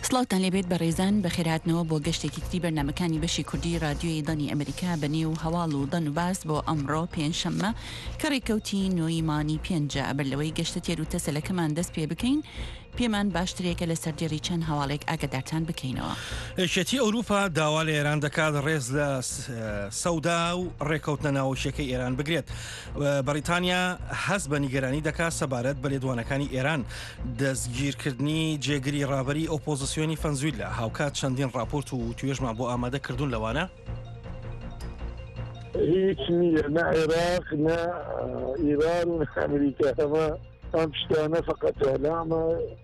سڵاوتان لێبێت بە ڕێزان بەخێراتنەوە بۆ گەشتێکی تری بەرنامەکانی بەشی کوردی رادیۆی دانی ئەمریکا بەنێو هەواڵ و دەن و باس بۆ ئەمڕۆ پێنجشەممە کە ڕێکەوتی نۆیمانی پێنجە ئەبەر لەوەی گەشتە تێر و تەسەلەکەمان دەست پێ بکەین پێمان باشترێکە لە سەردێڕی چەند هەواڵێک ئاگدارتان بکەینەوە. شێتی ئەوروپا داوا لە ئێران دەکات ڕێز لە سەودا و ڕێکەوتنە ناوچەکەی ئێران بگرێت. بەریتانیا هەست بە نیگەرانی دەکات سەبارەت بە لێدوانەکانی ئێران دەستگیرکردنی جێگری ڕابەری ئۆپۆزیسیۆنی فەنزویل لە هاوکات چەندین راپۆرت و توێژمان بۆ ئامادە کردوون لەوانە؟ هیچ نییە، نە عێراق نە ئیران و ئەمریکا هەمە ئەم شتانە فقط ئەلامە.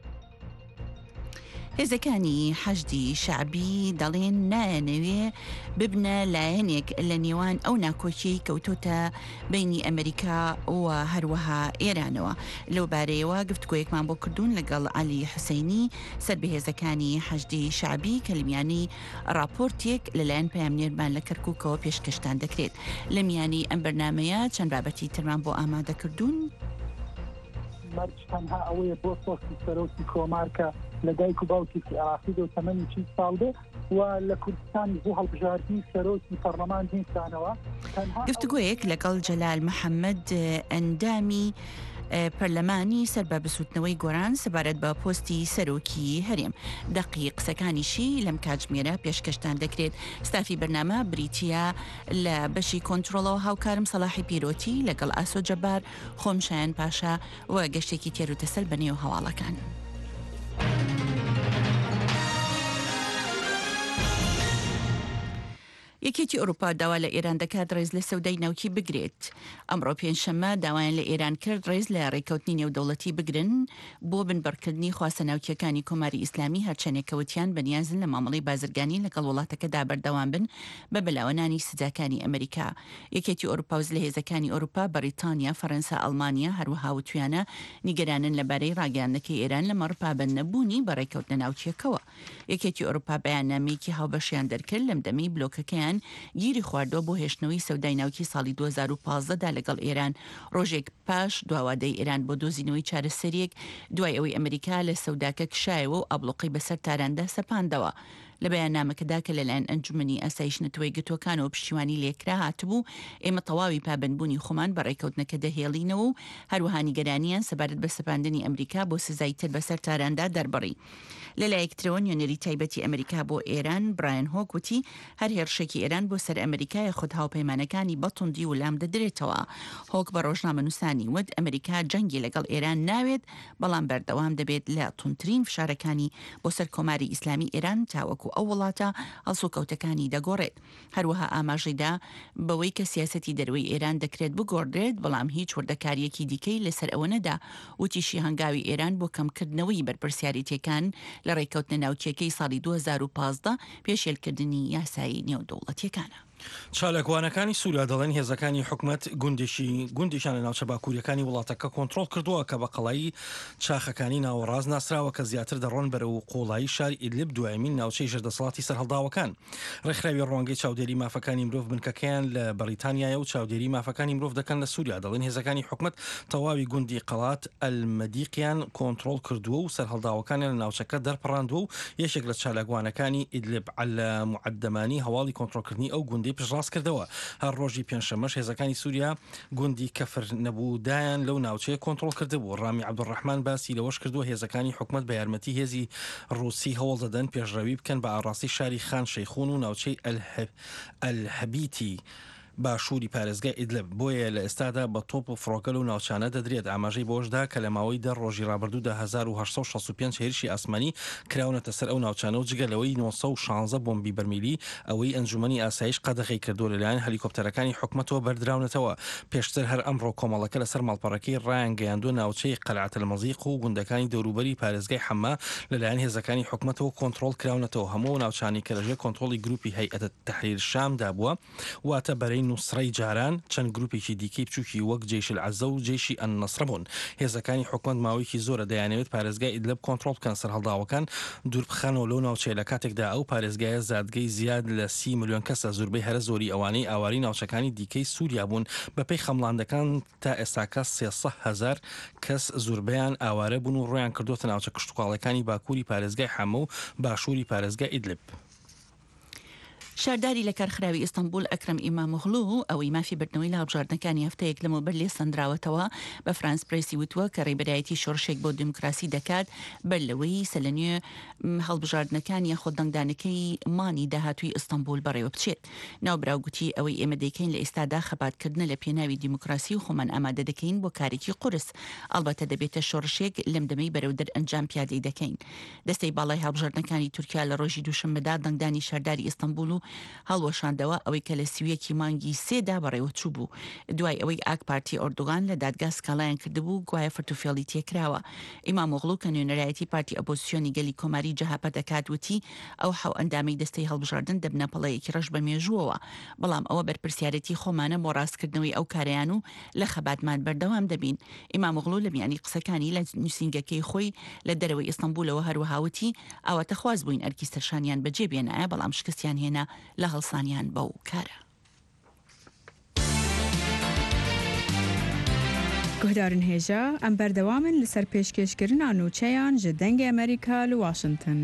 هێزەکانی حەشدی شعبی دەڵێن نایەنەوێ ببنە لایەنێک لە نێوان ئەو ناکۆچیی کەوتۆتە بینی ئەمریکا و هەروەها ئێرانەوە. لەو بارەیەوە گفتگۆیەکمان بۆ کردوون لەگەڵ عەلی حوسەینی سەربەهێزەکانی حەشدی شعبی کە لە میانی راپۆرتێک لەلایەن پەیامنێرمان لە کەرکووکەوە پێشکەشتان دەکرێت. لە میانی ئەم بەرنامەیە چەند بابەتی ترمان بۆ ئامادە کردوون. مەرج تەنها ئەوەیە بۆ پۆستی سەرۆکی کۆمارکە لە دایک و باوکێکی عراقی و تەمەنی 40 ساڵ بێ و لە کوردستان بۆ هەڵبژاردنی سەرۆکی پەرلەمان هێنسانەوە. گفتگۆیەک لەگەڵ جەلال محەممەد ئەندامی پەرلەمانی سەر بە بسووتنەوەی گۆران سەبارەت بە پۆستی سەرۆکی هەرێم. دەقی قسەکانیشی لەم کاتژمێرە پێشکەشتان دەکرێت. ستافی بەرنامە بریتیە لە بەشی کۆنتترۆلەوە هاوکارم سەلاحی پیرۆتی لەگەڵ ئاسۆ جەبار خۆمشایان پاشا و گەشتێکی تێر و تەسەل بەنێو هەواڵەکان. یەکێتی ئەوروپا داوا لە ئێران دەکات ڕێز لە سەودای ناوکی بگرێت. ئەمڕۆ پێنجشەممە داوایان لە ئێران کرد ڕێز لە ڕێکەوتنی نێودەوڵەتی بگرن بۆ بنبەرکردنی خواستە ناوکیەکانی کۆماری ئیسلامی هەرچەنێکەوتیان بەنیازن لە مامەڵی بازرگانی لەگەڵ وڵاتەکەدا بەردەوام بن بە بەلاوەنانی سزاکانی ئەمریکا. یەکێتی ئەوروپا و لە هێزەکانی ئەوروپا بەریتانیا، فەرەنسا، ئەڵمانیا هەروەها وتویانە نیگەرانن لەبارەی ڕاگەاندنەکەی ئێران لە مەڕپابەن نەبوونی بە ڕێکەوتنە ناوچیەکەوە. یەکێتی ئەوروپا بەیاننامەیەکی هاوبەشیان دەرکرد لەم دەمەی بلۆکەکەیان گیری خواردووە بۆ هێشتنەوەی سەودای ناوکی ساڵی 2015دا لەگەڵ ئێران ڕۆژێک پاش دواوادەی ئێران بۆ دۆزینەوەی چارەسەریەک دوای ئەوەی ئەمریکا لە سەوداکە کشایەوە و ئابلوقی بەسەر تاراندا سەپاندەوە. لە بەیاننامەکەدا کە لەلایەن ئەنجومەنی ئاسایش نەتەوەی گرتوەکانەوە پشتیوانی لێکرا هاتبوو ئێمە تەواوی پابندبوونی خۆمان بە ڕێکەوتنەکە دەهێڵینەوە و هەروەها نیگەرانیان سەبارەت بە سەپاندنی ئەمریکا بۆ سزای تر بەسەر تاراندا دەربڕی. لەلایەکترەوە نوێنەری تایبەتی ئەمریکا بۆ ئێران برایان هۆک وتی هەر هێرشێکی ئێران بۆ سەر ئەمریکای خود هاوپەیمانەکانی بەتوندی و لام دەدرێتەوە. هۆک بە ڕۆژنامەنووسانی وت ئەمریکا جەنگی لەگەڵ ئێران ناوێت بەڵام بەردەوام دەبێت لە توندترین فشارەکانی بۆ سەر کۆماری ئیسلامی ئێران تاوەکو ئەو وڵاتە هەڵسوکەوتەکانی دەگۆڕێت. هەروەها ئاماژەیدا بەوەی کە سیاسەتی دەروی ئێران دەکرێت بگۆڕدرێت بەڵام هیچ وردەکاریەکی دیکەی لەسەر ئەوە نەدا. وتیشی هەنگاوی ئێران بۆ کەمکردنەوەی بەرپرسیاریتەکان لە ڕێکەوتنە ناوچیەکەی ساڵی 2015 پێشێلکردنی یاسایی نێودەوڵەتیەکانە. چالاکوانەکانی سووریا دەڵێن هێزەکانی حکومەت گوندیشان لە ناوچە باکووریەکانی وڵاتەکە کۆنتترۆل کردووە کە بە قەڵایی چاخەکانی ناوەڕاز ناسراوە کە زیاتر دەڕۆن بەرەو قۆڵایی شاری ئیدلیب دوایمین ناوچەی ژێردەسەڵاتی سەرهەڵداوەکان. ڕێکخراوی ڕوانگەی چاودێری مافەکانی مرۆڤ بنکەکەیان لە بەریتانیایە و چاودێری مافەکانی مرۆڤ دەکەن لە سووریا. دەڵێن هێزەکانی حکومەت تەواوی گوندی قەڵات ئەلمەدیقیان کۆنتترۆل کردووە و سەرهەڵداوەکانیان لە ناوچەکە دەرپەڕاندووە و یەکێک لە چالاکوانەکانی ئیدلیب لە معدەمانی هەواڵی کۆنتترۆلکردنی ئەو گوندی پشتڕاست کردەوە. هەر ڕۆژی پێنجشەممەش هێزەکانی سووریا گوندی کەفر نەبوودایان لەو ناوچەیە کۆنتترۆل کردبوو. ڕامی عەبدوڕەحمان باسی لەوەش کردووە هێزەکانی حکومەت بە یارمەتی هێزی ڕووسی هەوڵ دەدەن پێشڕەوی بکەن بە ئاڕاستی شاری خان شەیخون و ناوچەی ئەلهەبیتی باشووری پارێزگای ئیدلب. بۆیە لە ئێستادا بە تۆپ و فڕۆکەل و ناوچانە دەدرێت. ئاماژەی بۆشدا کە لە ماوەی 10 ڕۆژی ڕابردوودا 1865 هێرشی ئاسمانی کراونەتە سەر ئەو ناوچانە و جگەلەوەی 916 بۆمبی بەرمیلی ئەوەی ئەنجومەنی ئاسایش قەدەغی کردو لەلایەن هەلیکۆپتەرەکانی حکومەتەوە بەردراونەتەوە. پێشتر هەر ئەمڕۆ کۆمەڵەکە لەسەر ماڵپەڕەکەی ڕایانگەیاندووە ناوچەی قەلعەت المەزیق و گوندەکانی دەوروبەری پارێزگای حەما لەلایەن هێزەکانی حکومەتەوە کۆنتترۆل کراونەتەوە. هەموو ناوچانی کە لەژێر کۆنتترۆلی گروپی هەیئەتە تەحریر شامدا بووە واتە بەرەی هێزەکەی نووسڕەی جاران چەند گروپێکی دیکەی بچووکی وەک جێش العەزە و جێشی ئەننەسڕە بوون. هێزەکانی حکومەت ماوەیەکی زۆرە دەیانەوێت پارێزگای ئیدلب کۆنتڕۆڵ بکەن سەر هەڵداوەکان دوور بخەنەوە لەو ناوچەیە لە کاتێکدا ئەو پارێزگایە زادگەی زیاد لە 30 ملیۆن کەسە زۆربەی هەرە زۆری ئەوانەی ئاواری ناوچەکانی دیکەی سووریا بوون بەپێی خەمڵاندەکان تا ئێستاکە 300,000 کەس زۆربەیان ئاوارە بوون و ڕۆیان کردوتە ناوچە کشتتوقاڵەکانی باکووری پارێزگای حەمە و باشووری پارێزگای ئیدلب. شارداری لە کارخراوی ئیستانبول ئەکرەم ئیمامۆغلو ئەوەی مافی بردنەوەی لە هەڵبژاردنەکانی هەفتەیەک لەمەوبەر لێ سەندراوەتەوە بە فرانس پرێسی وتووە کە ڕێبەرایەتی شۆڕشێک بۆ دیموکراسی دەکات بەر لەوەی سەلەنوێ هەڵبژاردنەکانی خۆدەنگدانەکەی مانی داهاتووی ئیستانبول بەڕێوە بچێت. ناوبراوگوتی ئەوەی ئێمە دەیکەین لە ئێستادا خەباتکردنە لە پێناوی دیموکراسی و خۆمان ئامادە دەکەین بۆ کارێکی قورس، ئەڵبەتە دەبێتە شۆڕشێک لەم دەمەی بەرەو دەر ئەنجام پیادەی دەکەین. دەستەی باڵای هەڵبژاردنەکانی تورکیا لە ڕۆژی دووشەممەدا دەنگدانی شارداری ئیستانبول و هەڵوەشاندەوە ئەوەی کە لە سویەکی مانگی سێدا بەڕێوە چوو بوو دوای ئەوەی ئاک پارتی ئۆردوغان لە دادگا سکاڵایان کردبوو گوایە فرتوفێڵی تێکراوە. ئیمامۆغلو کە نوێنەرایەتی پارتی ئەپۆزیسیۆنی گەلی کۆماری جەهاپە دەکات وتی ئەو حەو ئەندامەی دەستەی هەڵبژاردن دەبنە پەڵەیەکی ڕەش بە مێژووەوە، بەڵام ئەوە بەرپرسیارەتی خۆمانە بۆ ڕاستکردنەوەی ئەو کارەیان و لە خەباتمان بەردەوام دەبین. ئیمامۆغلو لە میانی قسەکانی لە نووسینگەکەی خۆی لە دەرەوەی ئیستانبولەوە هەروەهاوتی ئەوەتە خواز بووین ئەرکی سەرشانیان بەجێ بێنایە بەڵام شکستیان هێنا لە هەڵسانیان بەو کارە. گهدارن هێژە ئەم بەردەوامن لەسەر پێشکەشکردنا نوچەیان ji dengê ئەمریکا li Washington.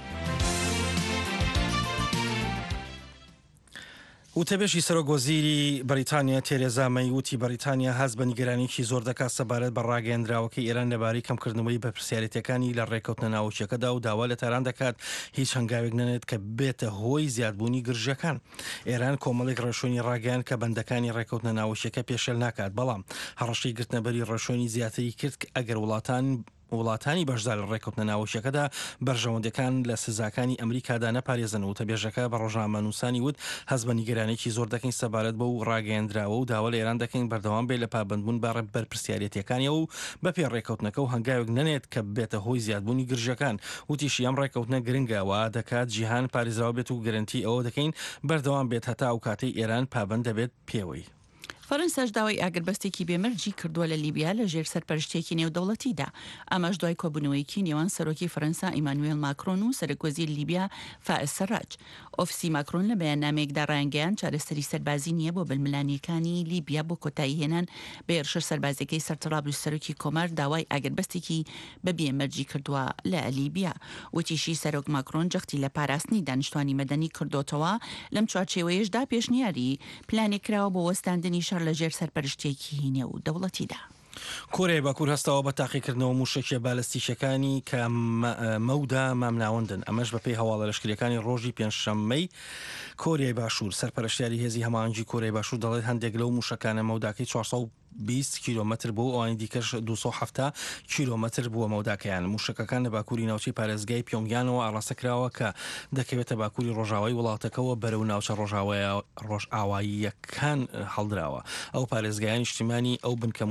وتەبێژی سەرۆکوەزیری بەریتانیا تێرێزا مەی وتی بەریتانیا هەست بە نیگەرانێکی زۆر دەکات سەبارەت بە ڕاگەیەندراوەکەی ئێران لەبارەی کەمکردنەوەی بەرپرسیارەتەکانی لە ڕێکەوتنە ناوچەکەدا و داوا لە تاران دەکات هیچ هەنگاوێک نەنێت کە بێتە هۆی زیادبوونی گرژەکان. ئێران کۆمەڵێک ڕێشۆنی ڕاگەیان کە بەندەکانی ڕێکەوتنە ناوچەکە پێشێل ناکات، بەڵام هەڕەشەی گرتنەبەری ڕێشۆنی زیاتری کرد ئەگەر وڵاتانی بەشدار لە ڕێکەوتنە ناوچەکەدا بەرژەوەندەکان لە سزاکانی ئەمریکادا نەپارێزن و تەبێژەکە بە ڕۆژنامەنووسانی وت هەست بە نیگەرانێکی زۆر دەکەین سەبارەت بە و ڕاگەیەندراوە و داوا لە ئێران دەکەین بەردەوام بێت لە پابندبوون بە بەرپرسیارەتیەکانیە و بەپێ ڕێکەوتنەکە و هەنگاوێک نەنێت کە بێتە هۆی زیادبوونی گرژەکان. وتیشی ئەم ڕێکەوتنە گرنگەوە دەکات جیهان پارێزراوە بێت و گەرنتی ئەوە دەکەین بەردەوام بێت هەتا ئەو کاتەی ئێران پابند دەبێت پێوەی. فەرەنساش داوای ئاگربەستێکی بێمەرجی کردووە لە لیبیا لە ژێر سەرپەرشتێکی نێودەوڵەتیدا. ئەمەش دوای کۆبوونەوەیکی نێوان سەرۆکی فەرەنسا ئیمانوێل ماکرۆن و سەرۆکوەزیر لیبیا فائز سەراج. ئۆفیسی ماکرۆن لە بەیاننامەیەکدا ڕایانگەیاند چارەسەری سەربازی نییە بۆ بەلملانیەکانی لیبیا بۆ کۆتایی هێنان بە هێرشە سەربازەکەی سەرتەڕابلوی سەرۆکی کۆمار داوای ئاگربەستێکی بە بێمەرجی کردووە لە لیبیا. وتیشی سەرۆک ماکرۆن جەختی لە پاراستنی دانیشتوانی مەدەنی کردوتەوە لەم چوارچێوەیەشدا پێشنیاری پلانێک کراوە بۆ وەستاندنی شەڕ لە ژێر سەرپەرشتێکی نێودەوڵەتیدا. کۆرەی باکوور هەستەوە بە تاقیکردنەوە موشکێ بالستیشەکانی کە مەودا مامناوەندن. ئەمەش بەپێی هەواڵە لەشکریەکانی ڕۆژی پێنجشەممەی کۆریای باشوور سەرپەرشتیاری هێزی هەماهەنگی کۆریای باشوور دەڵێت هەندێک لەو موشکانە مەوداکەی 420 کیلۆمەتر بۆ ئەوانی دیکەش 270 کیلۆمەتر بووە مەوداکەیان. موشکەکان لە باکووری ناوچەی پارێزگای پیۆنگیانەوە ئاڕاستەکراوە کە دەکەوێتە باکووری ڕۆژاوای وڵاتەکەەوە بەرەو ناوچە ڕۆژئاواییەکان هەڵدراوە. ئەو پارێزگایان نیشتیمانی ئەو بنکە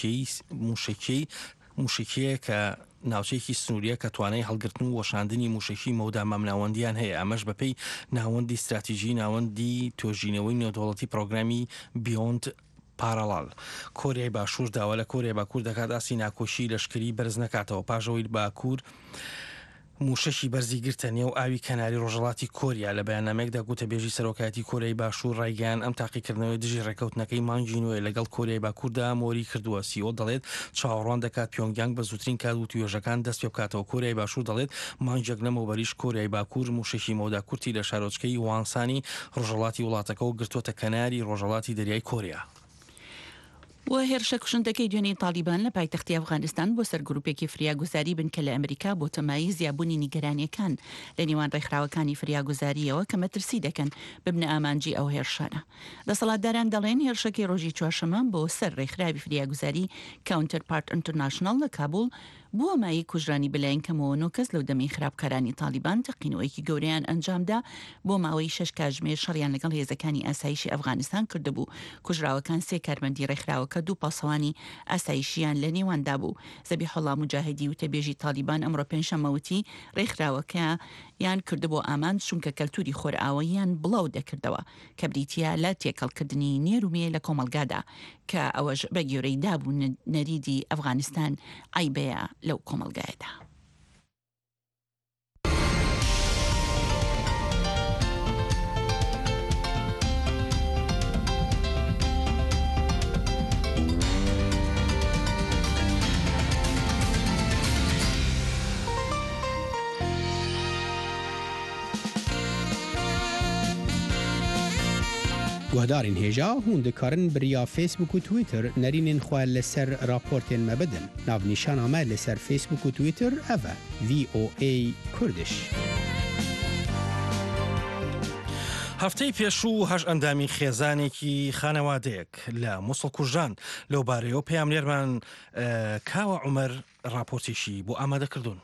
موشکیە کە ناوچەیەکی سنووریە کە توانای هەڵگرتن و وەشاندنی موشکی مەودا مامناوەندیان هەیە. ئەمەش بەپێی ناوەندی استراتیژی ناوەندی تۆژینەوەی نێودەوڵەتی پرۆگرامی بیۆند پارەڵال. کۆریای باشوور داوا لە کۆریای باکوور دەکات ئاسی ناکۆشی لەشکری بەرز نەکاتەوە پاژەوەی باکوور موشەشی بەرزی گرتە نێو ئاوی کەناری ڕۆژهڵاتی کۆریا. لە بەیاننامەیەکدا گوتەبێژی سەرۆکایەتی کۆریای باشوور ڕایگەیان ئەم تاقیکردنەوەی دژی ڕێکەوتنەکەی مانگی نوێ لەگەڵ کۆریای باکووردا مۆری کردووە. سیۆ دەڵێت چاوەڕوان دەکات پیۆنگیانگ بە زووترین کات و توێژەکان دەست پێ بکاتەوە. کۆریای باشوور دەڵێت مانگێک لەمەوبەریش کۆریای باکوور موشەشی مەودا کورتی لە شارۆچکەی وانسانی ڕۆژهڵاتی وڵاتەکەەوە گرتووەتە کەناری ڕۆژهڵاتی دەریای کۆریا. و هێرشە کوشندەکەی دوێنەی تالیبان لە پایتەختی ئەفغانستان بۆ سەر گروپێکی فریاگوزاری بن کە لە ئەمریکا بۆ تەمایی زیابوونی نیگەرانیەکان لە نێوان ڕێکخراوەکانی فریاگوزاریەوە کە مەترسی دەکەن ببنە ئامانجی ئەو هێرشانە. دەسەڵاتداران دەڵێن هێرشەکەی ڕۆژی چوارشەمە بۆ سەر ڕێکخراوی فریاگوزاری کاونتەرپارت ئینتەرناشنەڵ لە کابوڵ بۆ ئەمایی کوژرانی بەلایەن کەمەوە 9 کەس لەو دەمەی خراپکارانی تالیبان تەقینەوەیەکی گەورەیان ئەنجامدا بۆ ماوەی 6 کاتژمێر شەڕیان لەگەڵ هێزەکانی ئاسایشی ئەفغانستان کردبوو. کوژراوەکان 3 کارمەندی ڕێکخراوەکە 2 پاسەوانی ئاسایشیان لە نێواندا بوو. زەبیحوڵڵا موجاهدی وتەبێژی تالیبان ئەمڕۆ پێنجشەممەوتی ڕێکخراوەکە یان کردبوو ئامان چونکە کەلتوری خۆرئاوەیان بڵاو دەکردەوە کە بریتە لە تێکەڵکردنی نێرومێ لە کۆمەلگادا کە ئەوەش بە گوێرەی دابوو نەریدی ئەفغانستان ئایبەیە لەو کۆمەلگایەدا. گوهدارین هێژا هون دikarin biriya Facebook و Twitter nerînên xwe li ser raportên me bidin. Navnîşana me li ser Facebook û Twitter ev e VOA Kurdish. هەفتەی پێشوو هەش ئەندامی خێزانێکی خانەوادەیەک لە مووسڵ کوژان لەو بارەیەوە پەیامنێرمان کاوە عومەر راپۆرتێکی بۆ ئامادەکردوون.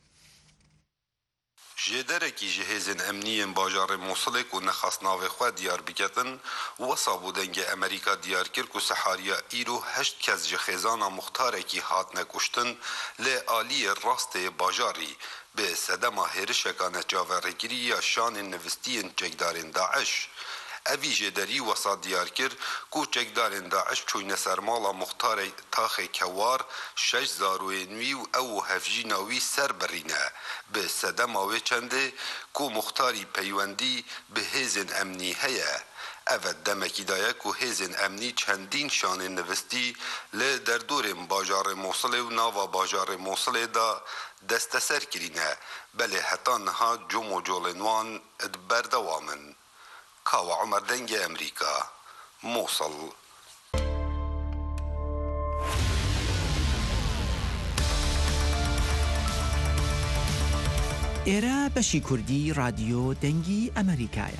جێدەرێکی ji hêzên emniyên bajarê Mosulê ku nexast navê xwe diyar biketin wesa bû dengê Amerîka diyar kir ku sehariya îro 8 kes ji xêzana muxtarekî hatine kuştin lê aliyê rastê bajarî bi sedema hêrişeka neçaverêkirî ya şanên nivistiyên çekdarên Daeş. Evî jêderî wesa diyar kir ku çekdarên Daeş çûyne ser mala muxtarê taxê kewar 6 zarokên wî û ew û hevjîna wî ser birîne. Bi sedema wê çendê ku muxtarî peywendî bi hêzên emnî heye. Evet demekî daye ku hêzên emnî çendîn şanên nivistî li derdorên bajarê Mosulê û nava bajarê Mosulê da desteser kirîne. Belê heta niha cum û colên wan berdewam in. Kawa Umer dengê Amerîka, Mosul. ئێرە بەشی کوردی رادیۆ دەنگی ئەمریکایە.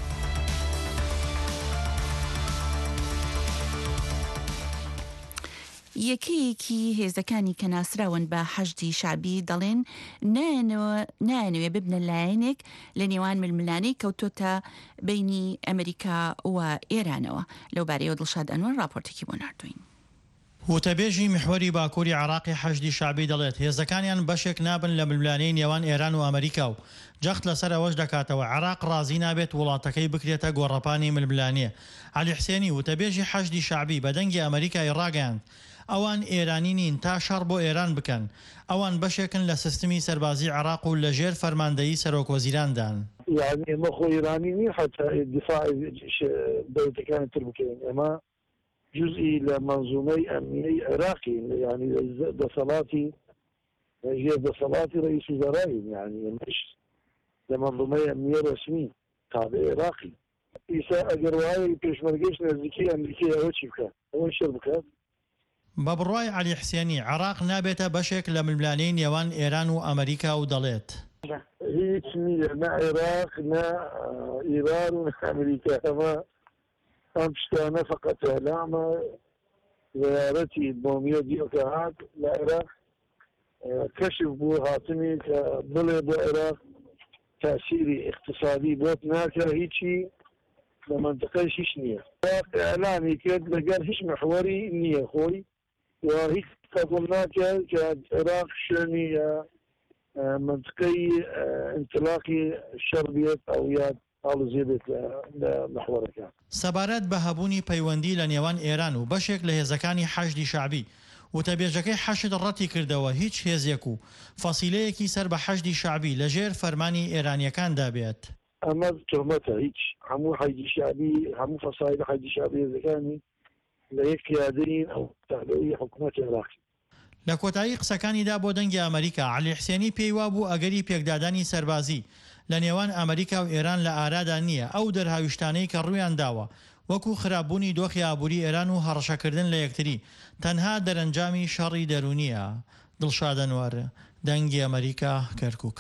یەکەیەکی هێزەکانی کە ناسراون بە حەشدی شعبی دەڵێن نایەنەوێ ببنە لایەنێک لە نێوان ململانەی کەوتۆتە بینی ئەمریکا و ئێرانەوە. لەو بارەیەوە دڵشاد ئەنوەر راپۆرتێکی بۆ ناردوین. وتەبێژی محوەری باکووری عراقی حەشدی شعبی دەڵێت هێزەکانیان بەشێک نابن لە ململانەی نێوان ئێران و ئەمریکا و جەخت لەسەر ئەوەش دەکاتەوە عراق ڕازی نابێت وڵاتەکەی بکرێتە گۆڕەپانی ململانیە. عەلی حسێنی وتەبێژی حەشدی شعبی بە دەنگی ئەمریکای ڕاگەیاند ئەوان ئێرانی نین تا شەڕ بۆ ئێران بکەن. ئەوان بەشێکن لە سیستمی سەربازی عراق و لە ژێر فەرماندەیی سەرۆکوەزیراندان. يعني ئێمە خۆ ئێرانی نین حتا دیفاع دەوڵەتەکانی تر بکەین. ئەمە جزئی لە منزومەی ئەمنیەی عێراقی يعني دەسەڵاتی ژێر دەسەڵاتی ڕئیس وزەرایین يعني ئێمەش لە منزومەی ئەمنیە رەسمی تابع عێراقی. ئیسا ئەگەر وایە پێشمەرگەیش نزیکی ئەمریکای ئەوە چی بکات؟ ئەوە شەر بکات؟ بە بڕوای عەلی حسێنی عراق نابێتە بەشێک لە ململانەی نێوان ئێران و ئەمریکا و دەڵێت هیچ نییە نە عێراق نە ئیران و ئەمریکا ئەمە ئەم شتانە فقط ئەلامە زیارەتی بۆمیە دیۆکە هات لە عێراق کەشف بوو هاتنی کە بڵێ بۆ عێراق تاسیری اقتصادی بۆت ناکە هیچی لە منطقەی هیچ نییە. ئەلامی کرد لەگەر هیچ محوەری نییە خۆی و هیچ قبول ناکرد کە عێراق شوێنی منطقەی انطلاقی شەڕ بێت ئەو یاد هەڵزێ بێت لە محوەرەکە. سەبارەت بە هەبوونی پەیوەندی لە نێوان ئێران و بەشێک لە هێزەکانی حەشدی شعبی وتەبێژەکەی حەشد ڕەتی کردەوە هیچ هێزێک و فەسیلەیەکی سەر بە حەشدی شعبی لە ژێر فەرمانی ئێرانیەکاندا بێت. ئەمە تۆمەتە هیچ هەموو حەشدی شعبی هەموو فەسایل حەشدی شعبی هێزەکانی لە یەک پیادەین ئەو تابعی حکوومەتی عێراقی. لە کۆتایی قسەکانیدا بۆ دەنگی ئەمریکا عەلی حسێنی پێی وابوو ئەگەری پێکدادانی سەربازی لە نێوان ئەمریکا و ئێران لە ئارادا نییە ئەو دەرهاویشتانەی کە ڕوویان داوە وەکو خراپبوونی دۆخی ئابووری ئێران و هەڕەشەکردن لە یەکتری تەنها دەرەنجامی شەڕی دەرونیە. دڵشاد ئەنوەر دەنگی ئەمریکا کەرکووک.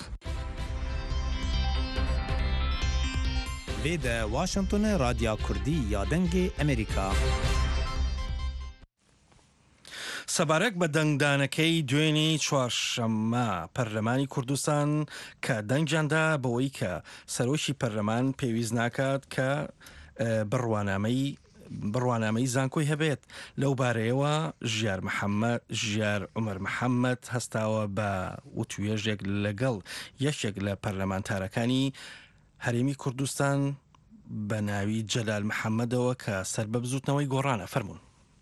لێدە واشنگتن رادیا کوردی یا دەنگی ئەمریکا. سەبارەت بە دەنگدانەکەی دوێنی چوارشەممە پەرلەمانی کوردستان کە دەنگجاندا بەوەی کە سەرۆکی پەرلەمان پێویست ناکات کە بڕوانامەی زانکۆی هەبێت لەو بارەیەوە ژیار عومەر محەممەد هەستاوە بە وتوێژێک لەگەڵ یەکێک لە پەرلەمانتارەکانی هەرێمی کوردستان بە ناوی جەلال محەممەدەوە کە سەر بە بزوتنەوەی گۆڕانە فەرمونون.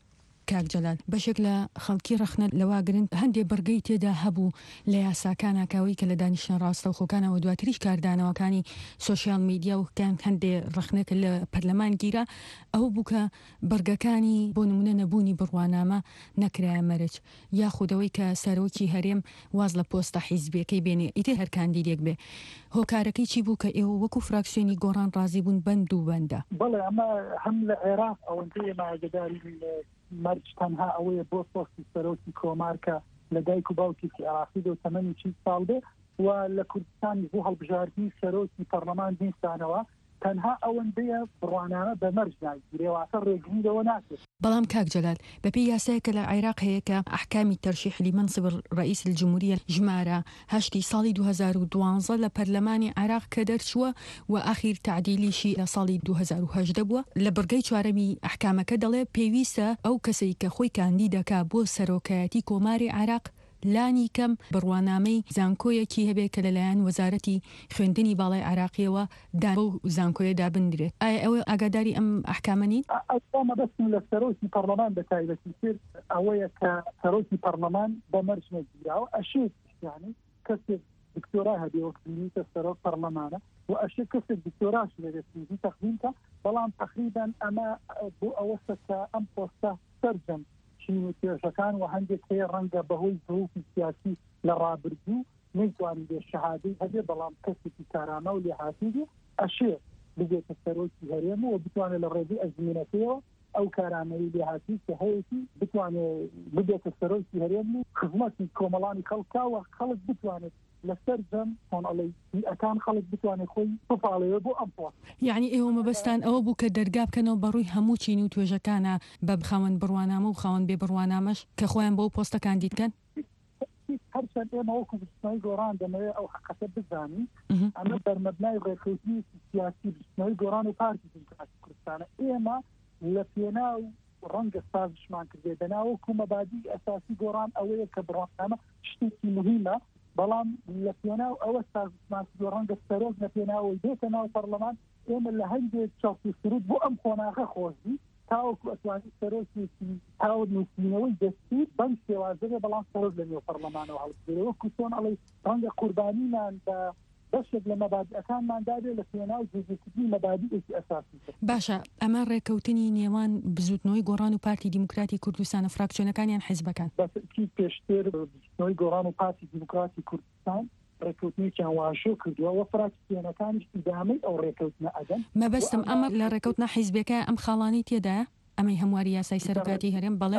کاک جەلال بەشێک لە خەڵکی ڕخنە لەواگرن هەندێک بەرگەی تێدا هەبوو لە یاساکانەکەوەی کە لە دانیشتە ڕاستەوخۆکانەوە دواتریش کاردانەوەکانی سوۆسیال میدیا و کان هەندێک ڕخنەکە لە پەرلەمان گیرە ئەو بووکە بەرگەکانی بۆ نمونە نەبوونی بڕوانامە نەکرایە مەرج یاخودەوەی کە سەرۆکی هەرێم واز لە پۆستە حیزبیەکەی بێنێ ئیتر هەر کاندیدێک بێ هۆکارەکەی چی بوو کە ئێوە وەکو فراکسیۆنی گۆڕان ڕازی بوون بەند و بەندە بەڵێ ئەمە هەم لە عێراق ئەوەندەیە ماگەداری مەرج تەنها ئەوەیە بۆ پۆستی سەرۆکی کۆمارکە لە دایک و باوکێکی عراقی و تەمەنی چی ساڵ بێ و لە کوردستان بۆ هەڵبژاردننی سەرۆکی پەرلەمان دینستانەوە تەنها ئەوەندەیە بڕوانانە بە مەرج ناگیرێواتە ڕێگریرەوە ناکرێت. بەڵام کاک جەلال بەپێی یاسایەکە لە عێراق هەیە کە ئەحکامی تەرشیح لمنصب ڕئیس الجمهوریە ژمارە 8 ساڵی 2012 لە پەرلەمانی عێراق کە دەرچووە و ئاخیر تعدیلیشی لە ساڵی 2010 بووە لە بەرگەی چوارەمی ئەحکامەکە دەڵێ پێویستە ئەو کەسەی کە خۆی کاندید دەکا بۆ سەرۆکایەتی کۆماری عێراق لانی کەم بڕوانامەی زانکۆیەکی هەبێت کە لەلایەن وەزارەتی خوێندنی باڵای عراقیەوە بۆ زانکۆیە دابدرێت. ئایا ئەوە ئاگاداری ئەم ئەحکامەنین؟ ئەمە بەستم لە سەرۆکی پەرلەمان بە تایبەتی تر ئەوەیە کە سەرۆکی پەرلەمان بە مەرج نەگیراوە ئەشێت یانی کەسێک دکتۆرا هەبێ وەکتە سەرۆک پەرلەمانە و ئەشێ کەسێک دکتۆراش لەوێتی تەخمینکە بەڵام تقریبا ئەمە بۆ ئەوەسە کە ئەم پۆستە سەرجەم چینوتێژەکان و هەندێک هەیە ڕەنگە بەهۆی ظروفی سیاسی لە ڕابردوو نەیتوانین بێ شەهادەی هەبێ بەڵام کەسێکی کارامە و لێهاتووی ئەشێ ببێتە سەرۆکی هەرێم و بتوانێت لە ڕێگەی ئەزمینەکەیەوە ئەو کارامەی لێهاتی کە هەیەی بتوانێت ببێتە سەرۆکی هەرێم و خزمەتی کۆمەڵانی خەڵکاوە خەڵک بتوانێت لەسەر جەم خۆنەڵی ئەکان خەڵک بتوانێت خۆی بپاڵەوە بۆ ئەم پۆست. یعنی ئێوە مەبەستان ئەوە بوو کە دەرگا بکەنەوە بەڕووی هەموو چین و توێژەکانە بە خاوەن بڕوانامە و خاوەن بێ بڕوانامەش کە خۆیان بۆ پۆستە کاندیدکەن؟ هەرچەند ئێمە وەکو بستنەوەی گۆڕان دەمەوێت ئەو حقەکە بزانین ئەمە بەرمەبنای ڕێکەوتنی سیاسی بستنەوەی گۆڕان و پارتی دیموکراتی کوردستانە ئێمە لە پێناو ڕەنگە سازشمان کردێ بەناوەکو مەبادی ئەساسی گۆڕان ئەوەیە کە بڕوانامە شتێکی مهمە بەڵام لە پێناو ئەوە سازمان کردو ڕەنگە سەرۆک لە پێناوەی بێتە ناو پەرلەمان ئێمە لە هەندێک چاوتی سرود بۆ ئەم خۆناغە خۆشی تاوەکو ئەتوانی سەرۆکێکی تاوە نووسینەوەی دەستی بەم شێوازەیە بەڵام سەرۆک لە نێو پەرلەمانەوە هەڵبژێرەوە کوچۆن ئەڵێ ڕەنگە قوربانیمان بە بەشێک لە مەبادیەکانماندا بێ لە پێناو جێگیرکردنی مەبادیێکی ئەساسی. باشە ئەمە ڕێکەوتنی نێوان بزوتنەوەی گۆڕان و پارتی دیموکراتی کوردستانە فراکسیۆنەکانیان حیزبەکان بەکی پێشتر بزوتنەوەی گۆڕان و پارتی دیموکراتی کوردستان ڕێکەوتنیان واژۆ کردووە و فراکسیۆنەکانیش ئیدامەی ئەو ڕێکەوتنە ئەدەن. مەبەستم ئەمە لە ڕێکەوتنە حیزبەکە ئەم خاڵانی تێدایە ئەمەی هەمواری یاسای سەرۆکاتی هەرێم بەڵێ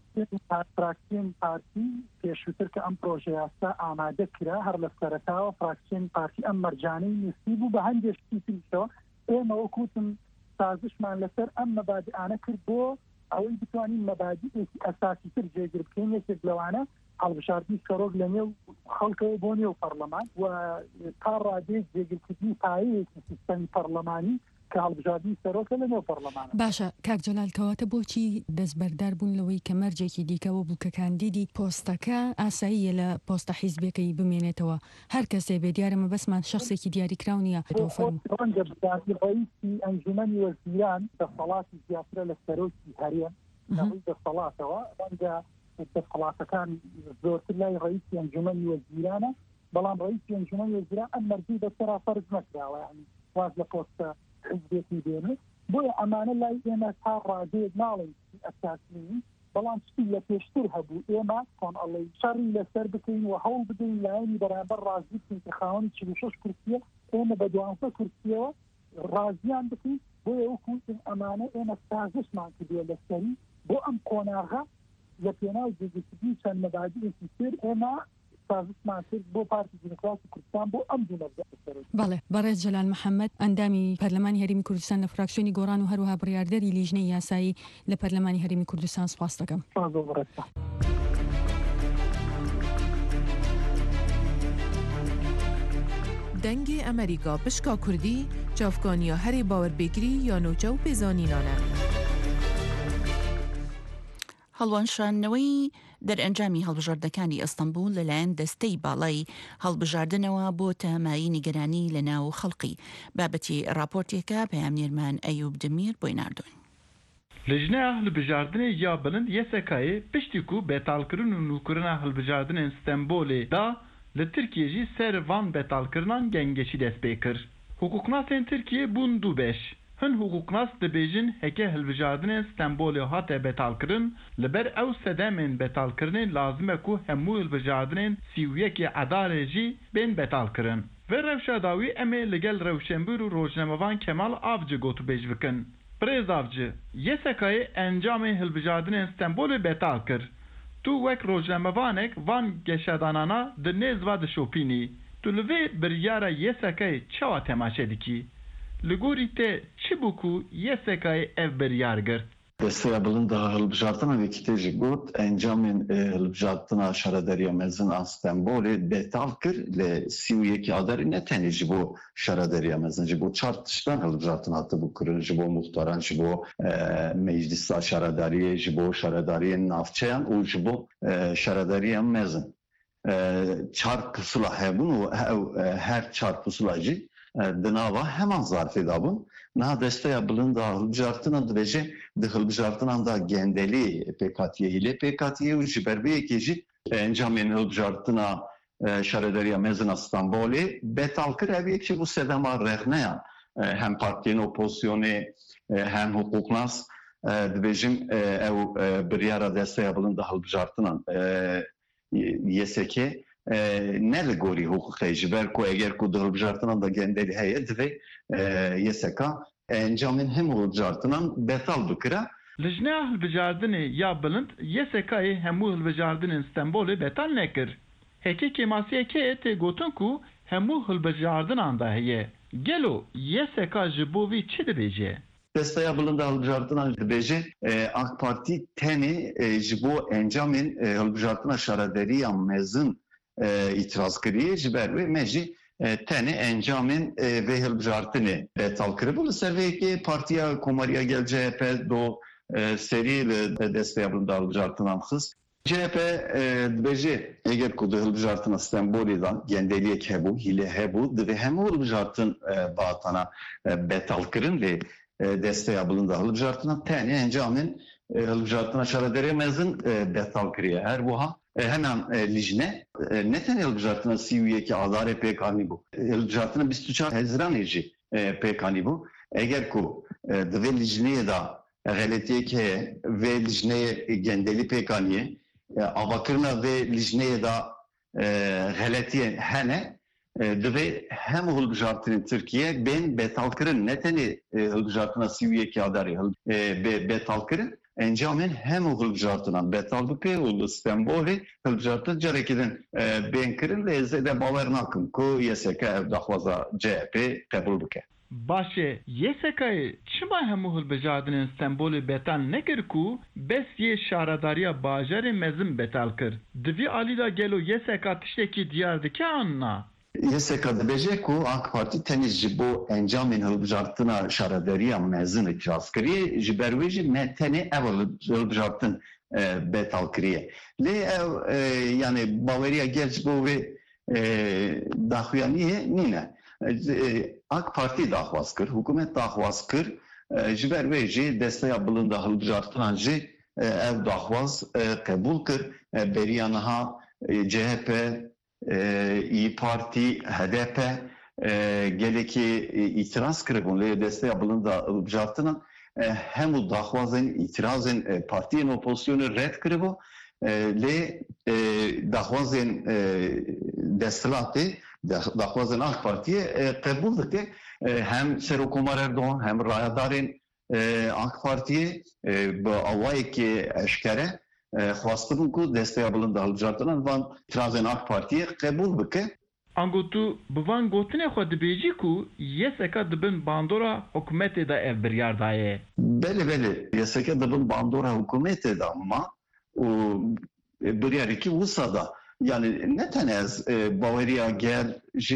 فراکسیۆن پارتی پێشووتر کە ئەم پرۆژە یاسا ئامادە کرا هەر لە سەرەتاوە فراکسیۆن پارتی ئەم مەرجانەی نووسی بوو بە هەندێشتی تریشەوە ئێمە وەکوتم سازشمان لەسەر ئەم مەبادیانە کرد بۆ ئەوەی بتوانین مەبادیێکی ئەساسی تر جێگیر بکەین یەکێک لەوانە هەڵبژاردننی سەرۆک لە نێو خەڵکەوە بۆ نێو پەرلەمان و تا ڕادێک جێگیرکردنی پایەیەکی سیستەمی پەرلەمانی کە هەڵبژاردننی سەرۆکە لە نێو پەرلەمانە. باشە کاک جەلال کەواتە بۆچی دەستبەردار بوون لەوەی کە مەرجێکی دیکەوە بوو کە کاندیدی پۆستەکە ئاساییە لە پۆستە حیزبەکەی بمێنێتەوە هەر کەسێ بێ دیارە مەبەستمان شخصێکی دیاریکراو نییە ڕەنگە ڕئیسی ئەنجومەنی وەزیران دەسەڵاتی زیاترە لە سەرۆکی هەرێم لەڕووی دەسەڵاتەوە ڕەنگە دەسەڵاتەکان زۆرتر لای ڕئیسی ئەنجومەنی وەزیرانە بەڵام ڕئیسی ئەنجومەنی وەزیران ئەم مەرجی بەسەرا فەرز نەکراوە یعنی واز لە پۆستە حیزبێکی دێنێت بۆیە ئەمانە لای ئێمە تا ڕادێت ناڵێن ئەساسی بەڵام شتی لە پێشتر هەبوو ئێمە کۆن ئەڵێ شەڕی لەسەر بکەین و هەوڵ بدەین لایەنی بەرامبەر ڕازی بکەین کە خاوەنی 46 کورسیە ئێمە بە 12 کورسیەوە ڕازیان بکەین بۆیە وەکوتن ئەمانە ئێمە سازشمان کردووە لەسەری بۆ ئەم قۆناغە لە پێناو جێگیرکردنی چەند مەبادیێکی تر ئێمە سازشمان کرد بۆ پارتی دیموکراتی کوردستان بۆ ئەم دوو مەبدە. بەڵێ بەڕێز جەلال محەممەد ئەندامی پەرلەمانی هەرێمی کوردستان لە فراکسیۆنی گۆڕان و هەروەها بڕیاردەری لیژنەی یاسایی لە پەرلەمانی هەرێمی کوردستان سپاس دەکەم. دەنگی ئەمریکا پشکا کوردی چاوکانیا هەرێ باوەربێگری یا نوچە و پێزانینانە. هەڵوانشانەوەی دەرئەنجامی هەڵبژاردنەکانی ئەستەمبول لەلایەن دەستەی باڵای هەڵبژاردنەوە بۆتە مای نیگەرانی لە ناو خەڵقی. بابەتی راپۆرتێکە پەیامنێرمان ئەیوب دمیر بۆی ناردوون. لجنه هەڵبژاردنê ya bilind YSK'yê piştî ku betalkirin û nûkirina hîlbijartinên Stenbolê da li Tirkiye jî ser van betalkirinan gengeşî dest pê kir. Hukuknasên Tirkiye bûn du beş. Hin hukuknas dibêjin heke hîlbijartinên Stenbolê hate betalkirin li ber ew sedemên betalkirinê lazim e ku hemû hîlbijartinên sîwiyekê edarê jî bên betalkirin. Ve rewşa dawî em ê li gel Rewşenbîr û Rojnamevan Kemal Avcı gotûbêj bikin. Birêz Avcı, YSK'yê encamê hîlbijartinên Stenbolê betal kir. Tu wek rojnamevanek van geşedanana di nêz ve dişopînî. Tu li vê biryara YSK'yê çawa temaşe dikî? Li gorî te çi bû ku YSK'yê ev biryar girt? Desteğe bilindi hılbijartina vekîtê jî got encamên hılbijartina şarederiya mezin a Stenbolê betal kir li sî û yekî adarê ne tenê ji bo şarederiya mezin ji bo çar tiştan hılbijartin hatibû kirin ji bo muhtaran ji bo meclisa şaredariyê ji bo şaredariyên navçeyan û ji bo şarederiya mezin. Çar pusula hebûn û her çar pusula jî di nava heman zarfê dabûn. Niha desteya bilind a hîlbijartinan dibêje di hîlbijartinan da gendelî pêkhatiyê hîlê pêkhatiyê û ji ber vê yekê jî encamên hîlbijartina şarederiya mezin a Stenbolê betal kir. Ev yek jî bû sedema rexneyan hem partiyên opozisyonê hem hukuknas dibêjim ew biryara desteya bilind a hîlbijartinan YSK ne li gorî hukukê ji ber ku eger ku di hîlbijartinan da gendelî heye divê YSK encamên hemû hîlbijartinan betal bikire. Lijneya hîlbijardinê ya bilind YSK'yê hemû hîlbijardinên Stenbolê betal nekir. Hekê kemasiyekê tê gotin ku hemû hîlbijardinan da heye. Gelo YSK ji bo vî çi dibêje? Desteya bilind a hîlbijartinan dibêje AK Partî tenê ji bo encamên hîlbijartina şarederiya mezin itiraz kiriye ji ber wê me jî tenê encamên vê hîlbijartinê betal kiribû. Li ser vê yekê Partiya Komariya Gel CHP do serî li desteya bilind a hîlbijartinan xist. CHP dibêje eger ku di hîlbijartina Stenbolê da gendeliyek hebû, hîle hebû, divê hemû hîlbijartin batana betal kirin lê desteya bilind a hîlbijartinan tenê encamên hîlbijartina şarederiya mezin betal kiriye. Her wiha hemen lijne ne tenê hîlbijartina sî û yekî adarê pêkanî bû. Hîlbijartina 24 Hezranê jî pêkanî bû. Eger ku di vê lijneyê da xeletiyek heye vê lijneyê gendelî pêkaniye avakirina vê lijneyê da xeletiyê hene divê hemû hîlbijartinên Tirkiye bên betal kirin. Ne tenê hîlbijartina sî û yekî adarê betal kirin. Encamên hemû hîlbijartinan betal bike û li Stenbolê hîlbijartin carekî din bên kirin lê ez ê de bawer nakim ku YSK ev daxwaza CHP qebûl bike. Başê YSK'yê çima hemû hîlbijartinên Stenbolê betal nekir ku bes yê şaredariya bajarê mezin betal kir. Di vî alî da gelo YSK tiştekî diyar dike anna? YSK dibêje ku AK Partî tenê ji bo encamên hîlbijartina şarederiya mezin itiraz kiriye ji ber wê jî ne tenê ev hîlbijartin betal kiriye. Lê ev yani baweriya gel ji bo wê daxuyaniyê nîne. AK Partî daxwaz kir, hikûmet daxwaz kir ji ber wê jî desteya bilind a hîlbijartinan jî ev daxwaz qebûl kir. Beriya niha CHP İYİ Parti, HDP gelekî itiraz kiribûn lê desteya bilind a hîlbijartinan hemû daxwazên îtirazên partiyên opozisyonê red kiribû lê daxwazên desthilatê daxwazên AK Partiyê qebûl dike. Hem Serokkomar Erdoğan hem rayadarên AK Partiyê bi awayekî eşkere xwastibûn ku desteya bilind a hîlbijartinan van îtirazên AK Partiyê qebûl bike. Ango tu bi van gotinê xwe dibêjî ku YSK dibin bandora hikûmetê da ev biryar daye? Belê belê YSK dibin bandora hikûmetê da ma û biryarîkî wisa da yani ne tenê ez baweriya gel jî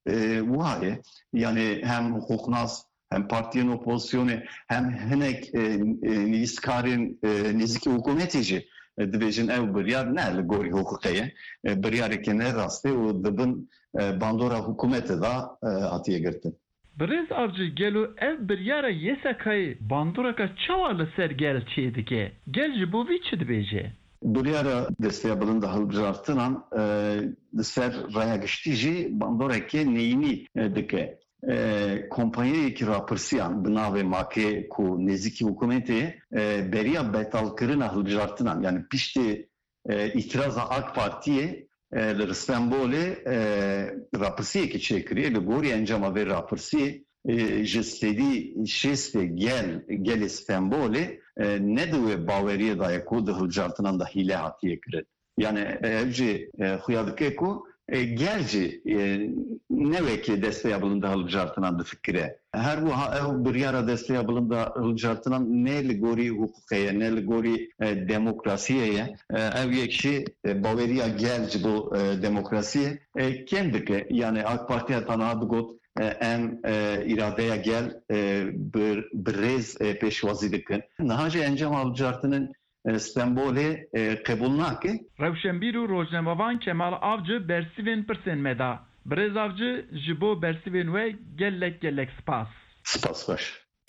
وایە یعنی هەم حقوقناس hem partiyên opozisyonê hem hinek nivîskarên nêzîkî hikûmetê jî dibêjin ew biryar ne li gorî hukukê ye biryarekê ne rastî û dibin bandora hikûmetê da hatiye girtin. Birêz avcı gelo ev biryara yêsekayê bandoreka çawa li ser gel çê dike? Gel ji bo vî çi dibêje? Biryara desteya bilinda hilbijartinan li ser raya giştî jî bandorekê neyînî dike. Kompanyayekî rapirsiyan bi navê Makê ku nêzîkî hikûmetê beriya betalkirina hilbijartinan yani piştî îtiraza AK Partiyê li Stenbolê rapirsiyekî çêkiriye li gorî encama vê rapirsiyê ji stêdî şêstê gelê Stenbolê nediwe baweriye daye ku di hilbijartinan da hîle hatiye kirin. Yani ev jî xuya dike ku gel jî nevekê desteya bilinda hilbijartinan difikire. Her wiha ew biryara desteya bilinda hilbijartinan ne li gorî hukukê ye ne li gorî demokrasiyê ye ev yekşî baweriya gel ji bo demokrasiyê kêm dike. Yani AK Partiya tanha digot em îradeya gel bi rêz pêşwazî dikin. Niha jî encama hilbijartinên Stenbolê qebûl nake. Rewşenbîr û rojnamevan Kemal Avcı bersivên pirsên me da. Birêz Avcı ji bo bersivên we gelek spas. Spas baş.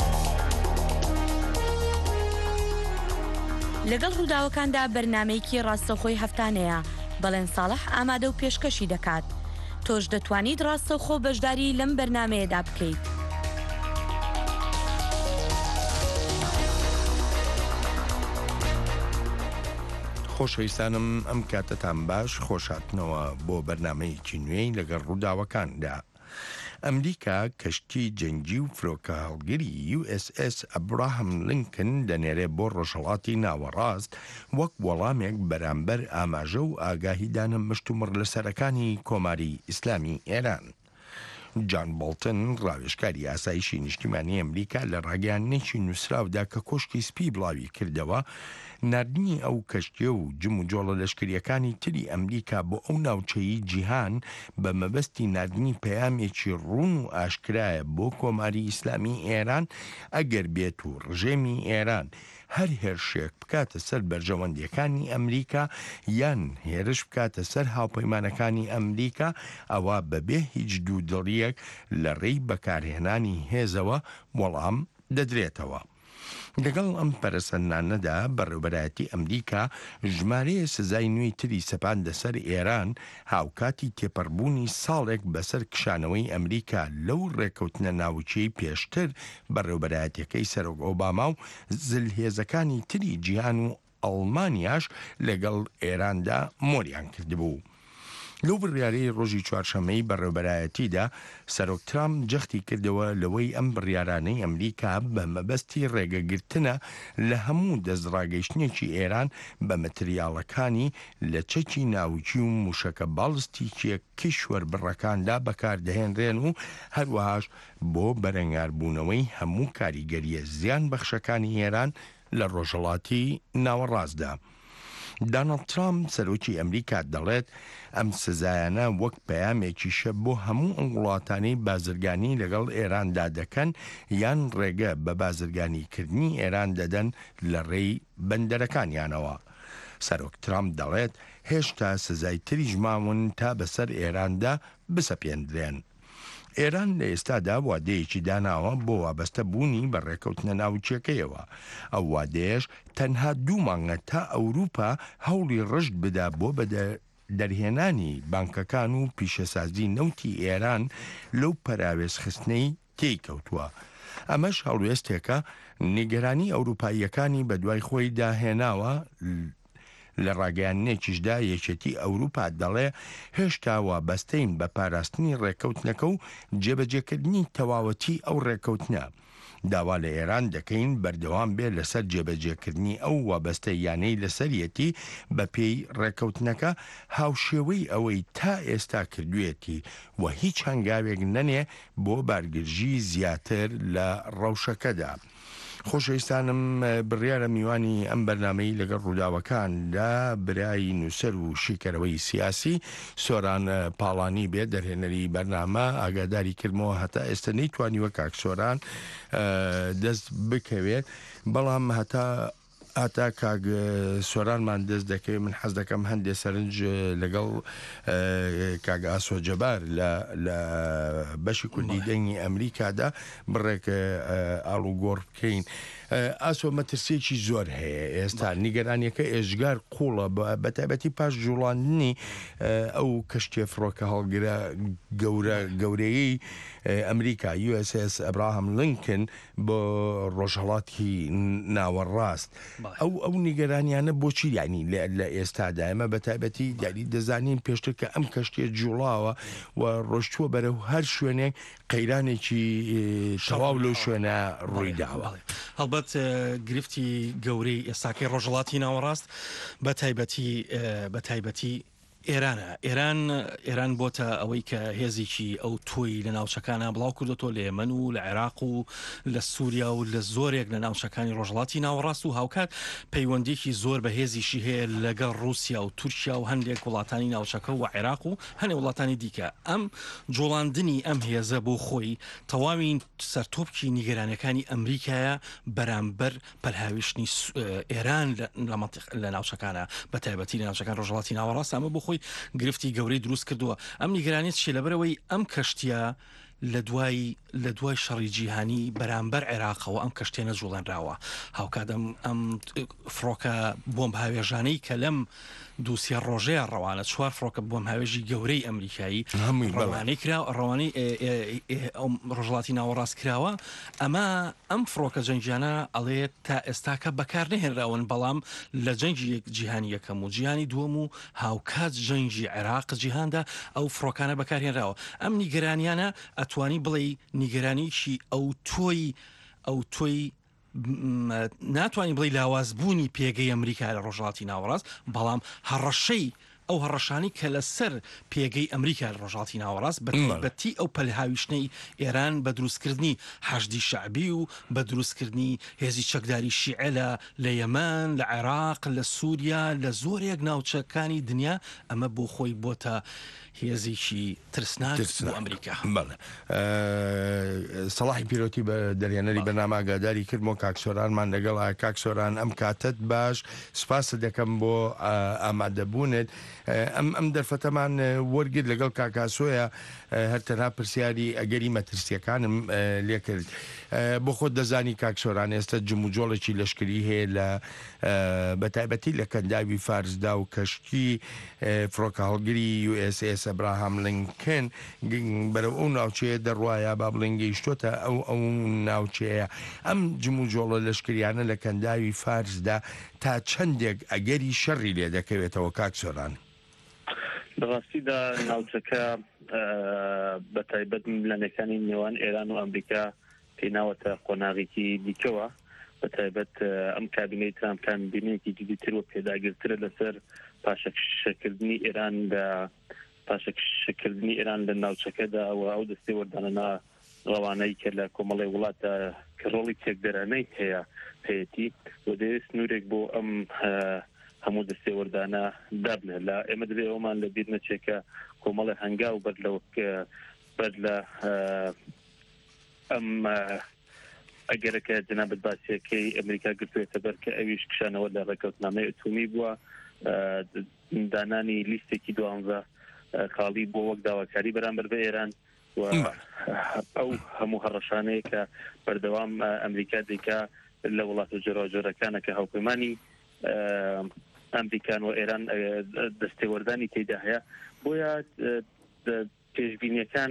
لەگەڵ ڕووداوەکاندا بەرنامەیەکی ڕاستەوخۆی هەفتانەیە بەڵێن ساڵح ئامادە و پێشکەشی دەکات. تۆش دەتوانیت ڕاستەوخۆ بەشداری لەم بەرنامەیەدا بکەیت. خۆشەویستانم ئەم کاتتان باش خۆشاتنەوە بۆ بەرنامەیەکی نوێی لەگەڵ ڕووداوەکاندا. ئەمریکا کەشتی جەنگی و فرۆکە هەڵگری USS ئەبراهام لینکن دەنێرێ بۆ ڕۆژهەڵاتی ناوەڕاست وەک وەڵامێک بەرامبەر ئاماژە و ئاگاهیدانە مشتومڕ لە سەرەکانی کۆماری ئیسلامی ئێران. جان بۆڵتن ڕاوێژکاری ئاسایشی نیشتیمانی ئەمریکا لە ڕاگەیانێکی نووسراودا کە کۆشکی سپی بڵاوی کردەوە نردنی ئەو کەشتیە و جم و جۆڵە لەشکریەکانی تری ئەمریکا بۆ ئەو ناوچەیی جیهان بە مەبەستی نردنی پەیامێکی ڕوون و ئاشکرایە بۆ کۆماری ئیسلامی ئێران ئەگەر بێت و ڕژێمی ئێران هەر هێرشێک بکاتە سەر بەرژەوەندیەکانی ئەمریکا یان هێرش بکاتە سەر هاوپەیمانەکانی ئەمریکا ئەوە بەبێ هیچ دوودڵیەک لە ڕێی بەکارهێنانی هێزەوە وەڵام دەدرێتەوە. لەگەڵ ئەم پەرسەندانەدا بەڕێوەبەرایەتی ئەمریکا ژمارەیە سزای نوێی تری سەپاندە سەر ئێران هاوکاتی تێپەڕبوونی ساڵێک بەسەر کشانەوەی ئەمریکا لەو ڕێکەوتنە ناوچەی پێشتر بەڕێوەبەرایەتەکەی سەرۆک ئۆباما و زلهێزەکانی تری جیهان و ئەڵمانیاش لەگەڵ ئێراندا مۆریان کردبوو. لەو بڕیارەی ڕۆژی چوارشەمەی بەڕێوەبەرایەتیدا سەرۆک ترامپ جەختی کردەوە لەوەی ئەم بڕیارانەی ئەمریکا بە مەبەستی ڕێگەگرتنە لە هەموو دەستڕاگەیشتنێکی ئێران بە مەتریاڵەکانی لە چەکی ناوچی و موشەکە باڵستیکیە کیشوەر بڕەکاندا بەکاردەهێنرێن و هەروەهاش بۆ بەرەنگاربوونەوەی هەموو کاریگەریە زیان بەخشەکانی ئێران لە ڕۆژهەڵاتی ناوەڕاستدا. دانالد ترامپ سەرۆکی ئەمریکا دەڵێت ئەم سزایانە وەک پەیامێکی شە بۆ هەموو ئەم وڵاتانەی بازرگانی لەگەڵ ئێراندا دەکەن یان ڕێگە بە بازرگانیکردنی ئێران دەدەن لە ڕێی بەندەرەکانیانەوە. سەرۆک ترامپ دەڵێت هێشتا سزای تریش ماون تا بەسەر ئێراندا بسەپێندرێن. ئێران لە ئێستادا وادەیەکی داناوە بۆ وابەستە بوونی بە ڕێکەوتنە ناوچەکەیەوە. ئەو وادەیەش تەنها 2 مانگە تا ئەوروپا هەوڵی ڕشت بدا بۆ بە دەرهێنانی بانکەکان و پیشەسازی نەوتی ئێران لەو پەراوێزخستنەی تێی کەوتووە. ئەمەش هەڵوێستێکە نیگەرانی ئەوروپاییەکانی بە دوای خۆی داهێناوە. لە ڕاگەیانێکیشدا یەکێتی ئەوروپا دەڵێ هێشتا وابەستەین بە پاراستنی ڕێکەوتنەکە و جێبەجێکردنی تەواوەتی ئەو ڕێکەوتنە. داوا لە ئێران دەکەین بەردەوام بێت لەسەر جێبەجێکردنی ئەو وابەستە یانەی لەسەرەتی بە پێی ڕێکەوتنەکە هاوشێوەی ئەوەی تا ئێستا کردوێتی و هیچ هەنگاوێک نەنێ بۆ بارگرژی زیاتر لە ڕەوشەکەدا. خۆشەویستانم بڕیارە میوانی ئەم بەرنامەی لەگەڵ ڕووداوەکاندا برای نووسەر و شیکەرەوەی سیاسی سۆران پاڵانی بێت دەرهێنەری بەرنامە ئاگاداری کردمەوە هەتا ئێستا نەیتوانیوە کاک سۆران دەست بکەوێت بەڵام هەتا کاک سۆرانمان دەست دەکەوێت من حەز دەکەم هەندێک سەرنج لەگەڵ کاک ئاسۆ جەبار لە بەشی کوردی دەنگی ئەمریکادا بڕێک ئاڵوگۆڕ بکەین. ئاسۆ مەترسێکی زۆر هەیە ئێستا نیگەرانیەکە ئێژگار قوڵە بەتایبەتی پاش جوڵاندنی ئەو کەشتێ فڕۆکە هەڵگرە گەورەیەی ئەمریکا USS ئەبراهام لینکن بۆ ڕۆژهەڵاتی ناوەڕاست ئەو نیگەرانیانە بۆچی یانی لە ئێستادا ئێمە بەتایبەتی دیاری دەزانین پێشتر کە ئەم کەشتێ جوڵاوە و ڕۆشتووە بەرەو هەر شوێنێک قەیرانێکی تەواو لەو شوێنە ڕوویداوە. هەڵبەت گرفتی گەورەی ئێستاکەی ڕۆژهەڵاتی ناوەڕاست بە تایبەتی ئێران بۆتە ئەوەی کە هێزێکی ئەو تۆی لە ناوچەکانە بڵاو کردوتۆ لە یەمەن و لە عێراق و لە سووریا و لە زۆرێک لە ناوچەکانی ڕۆژهەڵاتی ناوەڕاست و هاوکات پەیوەندێکی زۆر بە هێزیشی هەیە لەگەڵ رووسیا و تورکیا و هەندێک وڵاتانی ناوچەکە و عێراق و هەندێک وڵاتانی دیکە ئەم جوڵاندنی ئەم هێزە بۆ خۆی تەواوی سەرتۆپکی نیگەرانەکانی ئەمریکایە بەرامبەر پەرهاویشتنی ئێران لە ناوچەکانە بە تایبەتی لە ناوچەکان ڕۆژهەڵاتی ناوەڕاست ئەمە بۆ خۆی گرفتی گەورەی دروست کردووە. ئەم نیگەرانێت چی لەبەرەوەی ئەم کەشتیە لە دوای شەڕی جیهانی بەرامبەر عێراقەوە ئەم کەشتێ نەجوڵێنراوە هاوکات ئەم فڕۆکە بۆمب هاوێژانەی کە لەم دووسێ ڕۆژەیە ڕەوانە 4 فڕۆکە بۆمب هاوێژی گەورەی ئەمریکایی ڕەوانەی کرا ڕەوانەی ڕۆژهەڵاتی ناوەڕاست کراوە ئەم فڕۆکە جەنگیانە ئەڵێت تا ئێستاکە بەکار نهێنراون بەڵام لە جەنگی جیهانی یەکەم و جیهانی دووەم و هاوکات جەنگی عێراق جیهاندا ئەو فڕۆکانە بەکارهێنراوە. ئەم نیگەرانیانە ئەتوانی بڵێ نیگەرانیشی ئەو تۆی ناتوانین بڵێ لاوازبوونی پێگەی ئەمریکا لە ڕۆژهەڵاتی ناوەڕاست بەڵام هەڕەشەی ئەو هەڕەشانی کە لەسەر پێگەی ئەمریکا لە ڕۆژهەڵاتی ناوەڕاست بەتی ئەو پەلهاویشتنەی ئێران بە دروستکردنی حەشدی شەعبی و بە دروستکردنی هێزی چەکداری شیعە لە یەمەن لە عێراق لە سووریا لە زۆرێک ناوچەکانی دنیا ئەمە بۆ خۆی بۆتە هێزێکی ترسناک بۆ ئەمریکا. سەڵاحی پیرۆتی بە دەرێنەری بەرنامە ئاگاداری کردمەوە کاک سۆرانمان لەگەڵ کاک سۆران ئەم کاتت باش سپاس دەکەم بۆ ئامادەبوونت. ئەم دەرفەتەمان وەرگرت لەگەڵ کاکاسۆیە هەر تەنها پرسیاری ئەگەری مەترسیەکانم لێ کرد. بۆ خۆت دەزانی کاک سۆران ئێستا جموجۆڵێکی لەشکری هەیە لە بەتایبەتی لە کەنداوی فارسدا و کەشتی فڕۆکە هەڵگری USS ئەبراهام لینکن بەرەو ئەو ناوچەیە دەڕوایە با بڵێن گەیشتۆتە ئەو ناوچەیە. ئەم جموجۆڵە لەشکریانە لە کەنداوی فارسدا تا چەندێک ئەگەری شەڕی لێ دەکەوێتەوە کاک سۆران؟ بەڕاستیدا ناوچەکە بەتایبەت لەنەکانی نێوان ئێران و ئەمریکا پێناوەتە قۆناغێکی دیکەوە بەتایبەت ئەم کابینەی ترامپان بینێکی جدیتر و پێداگرترە لەسەر پاشەکشەکردنی ئێران لە ناوچەکەدا و ئەو دەستێ وەردانەنا ڕەوانەی کە لە کۆمەڵی وڵاتە کە ڕۆڵی تێکدەرانەی هەیەتی و دەوێت سنوورێک بۆ ئەم هەموو دەستێ وەردانە دابنێ لە ئێمە دەبێ ئەومان لە بیر نەچێکە کۆمەڵی هەنگا و بەر لە ئەم ئەگەرەکە جەنابەت باسیەکەی ئەمریکا گرتوێتە بەر کە ئەویش کشانەوە لە ڕێکەوتنامەی ئەتۆمی بووە دانانی لیستێکی 12 خاڵی بۆ وەک داواکاری بەرامبەر بە ئێران و ئەو هەموو هەڕەشانەیە کە بەردەوام ئەمریکا دیکە لە وڵاتە جۆرەجۆرەکانە کە هاوپەیمانی ئەمریکان و ئێران دەستێوەردانی تێدا هەیە بۆیە پێشبینیەکان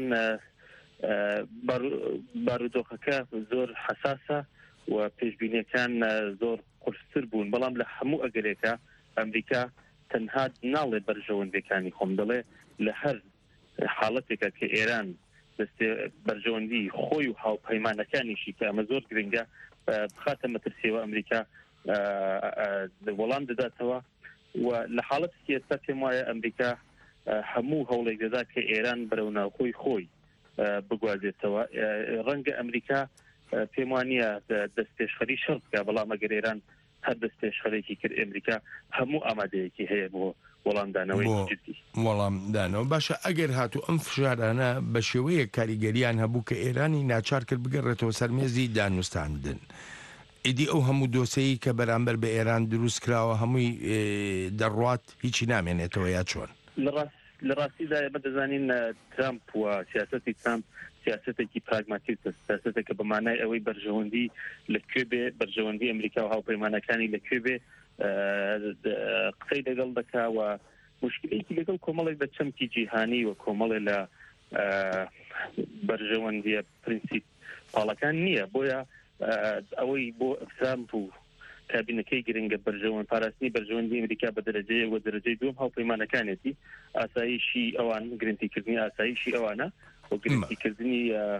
بارودۆخەکە زۆر حساسە و پێشبینیەکان زۆر قورستر بوون بەڵام لە هەموو ئەگەرێکە ئەمریکا تەنها ناڵێ بەرژەوەندەکانی خۆم دەڵێ لە هەر حاڵەتێکە کە ئێران دەستێ بەرژەوەندی خۆی و هاوپەیمانەکانیشی کە ئەمە زۆر گرنگە بخاتە مەترسیەوە ئەمریکا وەڵام دەداتەوە و لە حاڵەتێکی ئێستا پێم وایە ئەمریکا هەموو هەوڵێک دەدات کە ئێران بەرەو ناوخۆی خۆی بگوازێتەوە ڕەنگە ئەمریکا پێم وانە دەست پێشخەری شەڕ بکە بەڵام ئەگەر ئێران هەر دەست پێشخەرێکی کرد ئەمریکا هەموو ئامادەیەکی هەیە بۆ وەڵامدانەوەی جدی وەڵامدانەوە باشە ئەگەر هاتو ئەم فشارانە بە شێوەیە کاریگەریان هەبوو کە ئێرانی ناچار کرد بگەڕێتەوە سەرمێزی دانوستاندن ئیدی ئەو هەموو دۆسەیە کە بەرامبەر بە ئێران دروست کراوە هەمووی دەڕوات هیچی نامێنێتەوە یا چۆن لە ڕاستیدا ئێمە دەزانین ترامپ و سیاسەتی ترامپ سیاسەتێکی پراگماتیکە سیاسەتێکە بە مانای ئەوەی بەرژەوەندی لەکوێ بێ بەرژەوەندی ئەمریکا و هاوپەیمانەکانی لەکوێ بێ قسەی لەگەڵ دەکاوە مشکلێکی لەگەڵ کۆمەڵێک بە چەمکی جیهانی و کۆمەڵێ لە بەرژەوەندیە پرینسیپ پاڵەکان نییە بۆیە ئەوەی بۆ ترامپ و کابینەکەی گرنگە بەرژەوەند پاراستنی بەرژەوەندی ئەمریکا بە دەرەجەیە و دەرەجەی دوم هاوپەیمانەکانێتی ئاسایشی ئەوان گرنگیکردنی ئاسایشی ئەوانە و گرنگیکردنی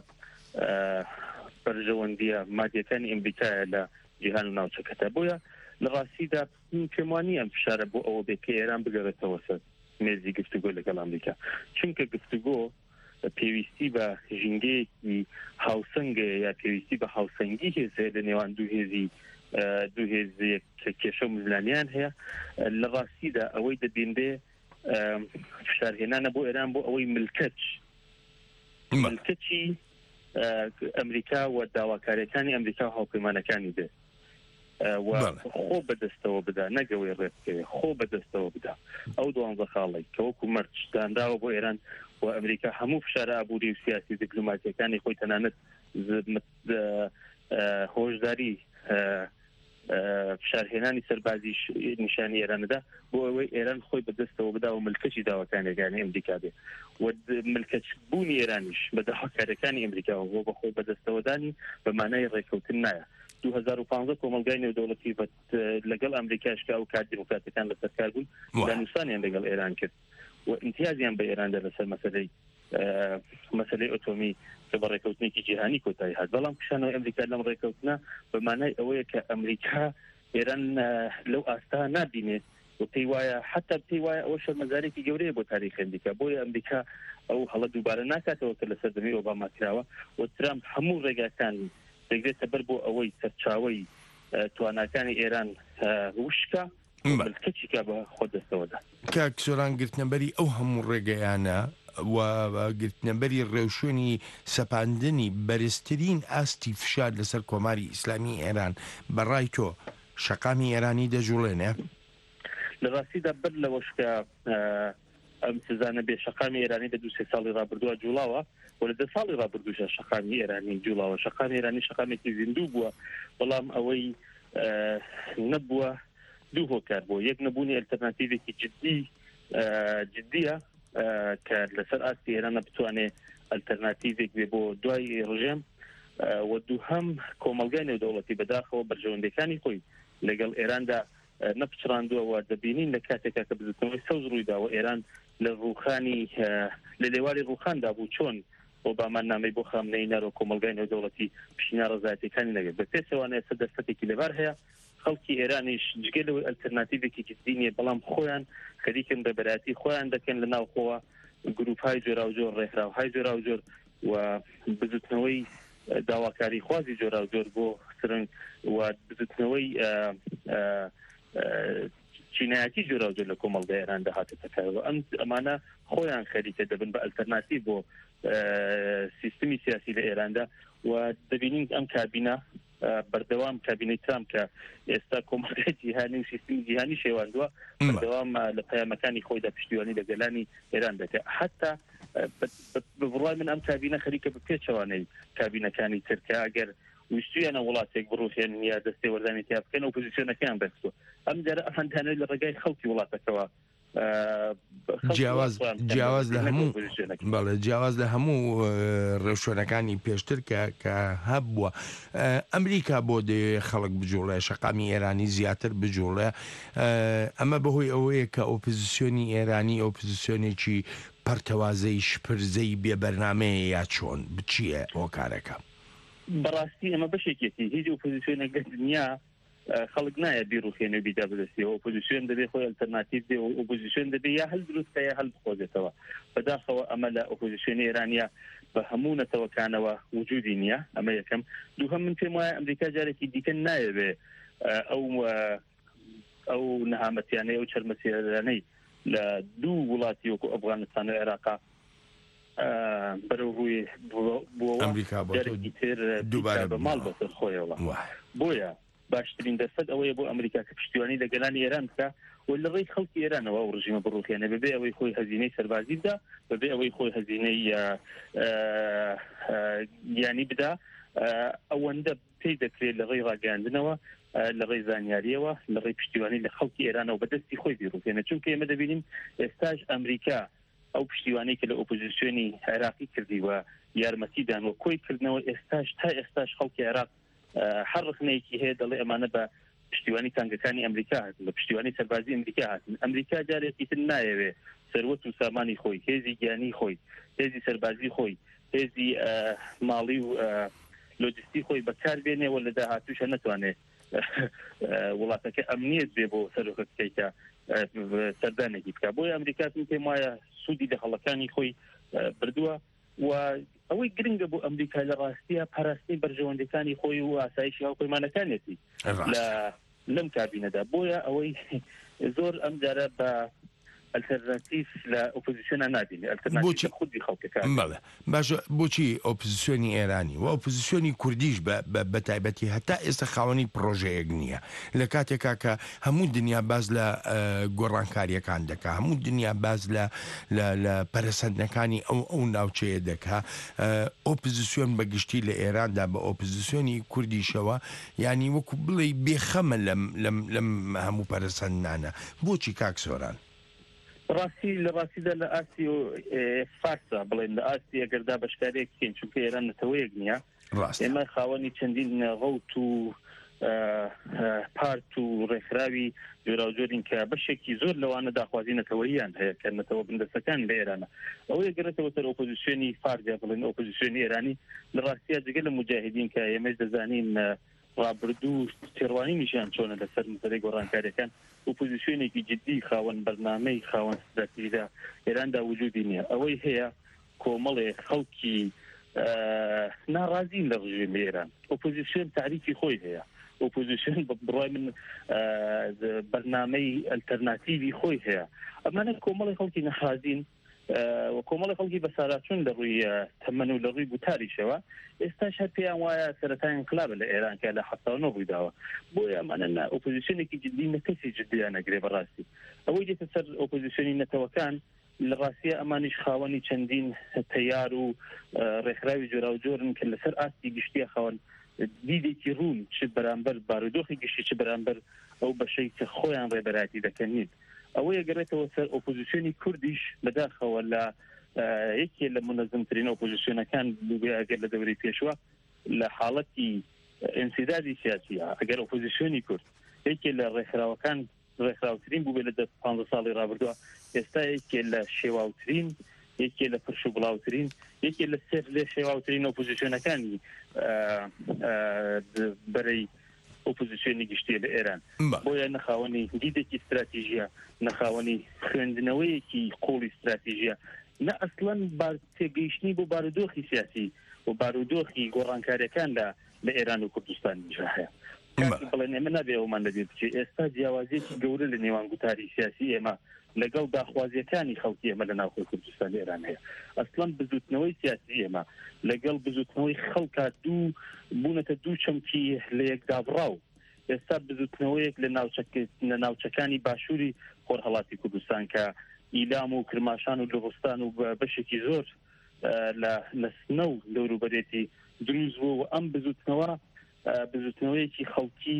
بەرژەوەندیە مادیەکانی ئەمریکایە لە جیهان و ناوچەکەتە بۆیە لە ڕاستیدا پێم وانییە ئەم فشارە بۆ ئەوە بێت کە ئێران بگەڕێتەوە سەر مێزی گفتوگۆ لەگەڵ ئەمریکا چونکە گفتوگۆ پێویستی بە ژینگەیەکی هاوسەنگە یا پێویستی بە هاوسەنگی هێزەیە لە نێوان دوو هێزێک کە کێشە مزلانیان هەیە لە ڕاستیدا ئەوەی دەبێنبێ فشارهێنانە بۆ ئێران بۆ ئەوەی ملکەچی ئەمریکا و داواکاریەکانی ئەمریکا و هاوپەیمانەکانی بێ و خۆ بەدەستەوە بدا نەگەوەی ڕێبکەوێ خۆ بەدەستەوە بدا ئەو 12 خاڵی کە وەکو مەرج دانراوە بۆ ئێران و ئەمریکا هەموو فشارە ئابووری و سیاسی دیپلۆماتیەکانی خۆی تەنانەت هۆشداری فشارهێنانی سەربازی نیشانی ئێرانەدا بۆ ئەوەی ئێران خۆی بەدەستەوە بدا و ملکەچی داواکاریەکانی ئەمریکا بێ و ملکەچ بوونی ئێرانیش بە داواکاریەکانی ئەمریکا و بۆ خۆی بەدەستەوەدانی بە مانای ڕێکەوتن نایە 2015 کۆمەلگای نێودەوڵەتی لەگەڵ ئەمریکاشکا و کات دیموکراتەکان لەسەرکار بوون دانوستانیان لەگەڵ ئێران کرد و امتیازیان بە ئێراندا لەسەر مەسەلەی ئۆتۆمی کە بە ڕێکەوتنێکی جیهانی کۆتایی هات بەڵام پیشانەوەی ئەمریکا لەم ڕێکەوتنە بە مانای ئەوەیە کە ئەمریکا ئێران لەو ئاستا نابینێت و پێی وایە حتا پێی وایە ئەوە شەرمەزارێکی گەورەیە بۆ تاریخی ئەمریکا بۆیە ئەمریکا ئەو هەڵە دووبارە ناکاتەوە کە لە سەردەمی ئۆباما کراوە و ترامپ هەموو ڕێگاکان دەگرێتە بەر بۆ ئەوەی سەرچاوەی تواناکانی ئێران وشکە ملکەچیکە بە خۆ دەستەوەدا کاک سۆران گرتنەبەری ئەو هەموو ڕێگەیانە و گرتنەبەری ڕێوشێنی سەپاندنی بەرزترین ئاستی فشار لەسەر کۆماری ئیسلامی ئێران بەڕای تۆ شەقامی ئێرانی دەجوڵێنێ لە ڕاستیدا بەر لەوەش کە ئەم سزانە بێ شەقامی ئێرانی لە 2-3 ساڵی ڕابردووە جوڵاوە و لە 10 ساڵی ڕابردووشە شەقامی ئێرانی جوڵاوە شەقامی ئێرانی شەقامێکی زیندوو بووە بەڵام ئەوەی نەبووە دوو هۆکار بۆ یەک نەبوونی ئەلتەرناتیڤێکی جدیە کە لەسەر ئاستی ئێرانە بتوانێت ئەلتەرناتیڤێک بێ بۆ دوای ڕژێم و دووهەم کۆمەلگای نێودەوڵەتی بەداخەوە بەرژەوەندەکانی خۆی لەگەڵ ئێراندا نەپچڕاندووە دەبینین لە کاتێکا کە بزتنەوەی سەوز ڕوویداوە ئێران لە ڕووخانی لە لێواری ڕووخاندا بوو چۆن ئۆبامان نامەی بۆ خامنەی نەرۆ کۆمەلگای نێودەوڵەتی پیشنیار ڕزایەتەکانی لەگەڵ بە پێچەوانەیە سەر دەستەتێکی لەبار هەیە خەڵکی ئێرانیش جگەلەوەی ئەلتەرناتیڤێکی جددینیە بەڵام خۆیان خەریکن بە بەرایەتی خۆیان دەکەن لە ناوخۆوە گروپهای جۆرا و جۆر ڕێکخراوهای جۆرا و جۆر و بزوتنەوەی داواکاری خوازی جۆرا و جۆر بۆ سرنگ و بزوتنەوەی چینایەتی جۆرا و جۆر لە کۆمەڵگای ئێراندا هاتەتەکەوە ئەمانە خۆیان خەریکە دەبن بە ئەلتەرناتیڤ بۆ سیستمی سیاسی لە ئێراندا و دەبینین ئەم کابینە بەردەوام کابینەی ترامپ کە ئێستا کۆمەڵگای جیهانی و سیستمی جیهانی شێواندووە بەردەوام لە پەیامەکانی خۆیدا پشتیوانی لە گەلانی ئێران دەکات حتا بڕای من ئەم کابینە خەریکە بە پێچەوانەی کابینەکانی ترکە ئەگەر ویستویانە وڵاتێک بڕوخێن یا دەستێ وەردانی تیا بکەن و پۆزیسیۆنەکەیان بەرزوە ئەم جارە ئەفەندانەوەی لە ڕێگای خەڵکی وڵاتەکەەوە جیاواز لە هەموو ڕێوشێنەکانی پێشتر کە هەبووە ئەمریکا بۆ دێ خەڵک بجوڵێ شەقامی ئێرانی زیاتر بجوڵێ ئەمە بەهۆی ئەوەیە کە ئۆپۆزیسیۆنی ئێرانی ئۆپۆزیسیۆنێکی پەرتەوازەی شپرزەی بێبەرنامەیە یا چۆن بچیە هۆکارەکە بەڕاستی ئەمە بەشێکێتی هیچ ئۆپۆزیسیۆنێک لە دنیا خەڵک نایە بیرروخێنە بیدا بدەستیەوە ئۆپۆزیسیۆن دەبێت خۆی ئەلتەرناتیڤ بێ و ئۆپۆزیسیۆن دەبێت یا هەل دروستە یا هەل بخۆزێتەوە بەداخەوە ئەمە لە ئۆپۆزیسیۆنی ئێرانیا بە هەموو نەتەوەکانەوە وجودی نییە ئەمە یەکەم دووهەم من پێم وایە ئەمریکا جارێکی دیکە نایەوێ ئەو نەهامەتیانەی ئەو چەرمەسیارانەی لە دوو وڵاتی وەکو ئەفغانستان و عێراق بەرەو ڕووی بووەوە تر دووبارە بە ماڵ بەسەر خۆیەوە بۆیە باشترین دەرفەت ئەوەیە بۆ ئەمریکا کە پشتیوانی لە گەلانی ئێران بکە و لە ڕێی خەڵکی ئێرانەوە و ڕژیمە بڕوخیانە بەبێ ئەوەی خۆی هەزینەی سەربازی بدا بەبێ ئەوەی خۆی هەزینەی گیانی بدا ئەوەندە پێی دەکرێت لە ڕێی ڕاگەاندنەوە لە ڕێی زانیاریەوە لە ڕێی پشتیوانی لە خەڵکی ئێرانەوە بەدەستی خۆی بیرروکێنە چونکە ئێمە دەبینیم ئێستاش ئەمریکا ئەو پشتیوانی کە لە ئۆپۆزیسیۆنی عێراقی کردی و یارمەتیدان و کۆی کردنەوە ئێستاش تا ئێستاش خەڵکی عێراق هەر ڕخنەیەکی هەیە دەڵێ ئەمانە بە پشتیوانی تانگەکانی ئەمریکا هاتن بە پشتیوانی سەربازی ئەمریکا هاتن ئەمریکا جارێکی تر نایەوێ سەروەت و سامانی خۆی هێزی گیانی خۆی هێزی سەربازی خۆی هێزی ماڵی و لۆجستی خۆی بەکار بێنێەوە لە داهاتووشە نەتوانێت وڵاتەکە ئەمنیەت بێ بۆ سەرۆکەکەیکە سەردانێکی بکە بۆی ئەمریکا پێم وایە سوودی لە هەڵەکانی خۆی بردووە و ئەوەی گرنگە بۆ ئەمریکا لە ڕاستیە پاراستنی بەرژەوەندەکانی خۆی و ئاسایشی هاوپەیمانەکانێتی لەم کابینەدا بۆیە ئەوەی زۆر ئەم جارە بە ئەلتەرناتیف لە ئۆپۆزیسیۆنە نابینێ ئەلتەرناتیف خودی خەڵکەکان باشە بۆچی ئۆپۆزیسیۆنی ئێرانی و ئۆپۆزیسیۆنی کوردیش بە تایبەتی هەتا ئێستا خاوەنی پرۆژەیەک نییە لە کاتێکا کە هەموو دنیا باز لە گۆڕانکاریەکان دەکا هەموو دنیا باز لە پەرەسەندنەکانی ئەو ناوچەیە دەکا ئۆپۆزیسیۆن بەگشتی لە ئێراندا بە ئۆپۆزیسیۆنی کوردیشەوە ینی وەکو بڵێ بێخەمە لەم هەموو پەرەسەندانە بۆچی کاک سۆران ڕاستی لە ڕاستیدا لە ئاسی و فارسە بڵێن لە ئاسی ئەگەردا بەشکارێک بکەین چونکە ئێران نەتەوەیەک نییە ئێمە خاوەنی چەندین ڕەوت و پارت و ڕێکخراوی جۆراوجۆرین کە بەشێکی زۆر لەوانە داخوازی نەتەوەییان هەیە کە نەتەوە بندەستەکان لە ئێرانە ئەوەیە گەڕێتەوە سەر ئۆپۆزیسیۆنی فارزیا بڵێن ئۆپۆزیسیۆنی ئێرانی لە ڕاستیە جگە لە مجاهدین کە ئێمەش دەزانین ڕابردوو تێڕوانی نیشان چۆنە لەسەر مەسەلەی گۆڕانکاریەکان ئۆپۆزیسیۆنێکی جدی خاوەن بەرنامەی خاوەن استراتیژیدا ئێراندا وجودی نییە ئەوەی هەیە کۆمەڵێ خەڵکی ناڕازین لە ڕژیمی ئێران ئۆپۆزیسیۆن تعریفی خۆی هەیە ئۆپۆزیسیۆن بڕای من بەرنامەی ئەلتەرناتیڤی خۆی هەیە ئەمانە کۆمەڵی خەڵکی نەحازین و کۆمەڵی خەڵکی بەساراچوون لە ڕووی تەمەن و لە ڕووی گوتاریشەوە ئێستاش هەر پێیان وایە سەرەتای انقلابە لە ئێران کە لە 79 ڕوویداوە بۆیە ئەمانە ئۆپۆزیسیۆنێکی جدی نەکەسی جدیان نەگرێ بەڕاستی ئەوەی دێتە سەر ئۆپۆزیسیۆنی نەتەوەکان لە ڕاستیە ئەمانیش خاوەنی چەندین تەیار و ڕێکخراوی جۆراوجۆرن کە لەسەر ئاستی گشتیە خاوەن دیدێکی ڕوون چ بەرامبەر بارودۆخی گشتی چ بەرامبەر ئەو بەشەی کە خۆیان ڕێبەراتی دەکەنیت ئەوەیە گەڕێتەوە سەر ئۆپۆزیسیۆنی کوردیش بەداخەوە لە یەکێ لە منەزمترین ئۆپۆزیسیۆنەکان ئەگەر لە دەوری پێشوە لە حاڵەتی ئینسیدادی سیاسیە ئەگەر ئۆپۆزیسیۆنی کورد یەکێ لە ڕێکخراوەکان ڕێکخراوترین بوو بێ لە 15 ساڵی ڕابردووە ئێستا یەکێ لە شێواوترین یەکێ لە پرش و بڵاوترین یەکێ لە سێر لێ شێواوترین ئۆپۆزیسیۆنەکانی بەرەی ئۆپۆزیسیۆنی گشتیە لە ئێران بۆیە نەخاوەنی دیدێکی استراتیژیە نەخاوەنی خوێندنەوەیەکی قوڵی استراتیژیە نە ئەسڵەن تێگەیشتنی بۆ بارودۆخی سیاسی و بارودۆخی گۆڕانکاریەکان لە ئێران و کوردستان هەیە بڵێن ئێمە نابێ ئەومان لەبێت بچێت ئێستا جیاوازیەکی گەورە لە نێوان گوتاری سیاسی ئێمە لەگەڵ داخوازیەکانی خەڵکی ئێمە لە ناوخۆی کوردستان ئێران هەیە ئەسڵەن بزوتنەوەی سیاسی ئێمە لەگەڵ بزوتنەوەی خەڵکا دوو بوونەتە دوو چەمکی لە یەکدا بڕاو ئێستا بزوتنەوەیەک لە ناوچەکانی باشووری خۆرهەڵاتی کوردستان کە ئیلام و کرماشان و لوغستان و بەشێکی زۆر لە سنە و دەوروبەرێتی دروست بوو و ئەم بزوتنەوەیەکی خەڵکی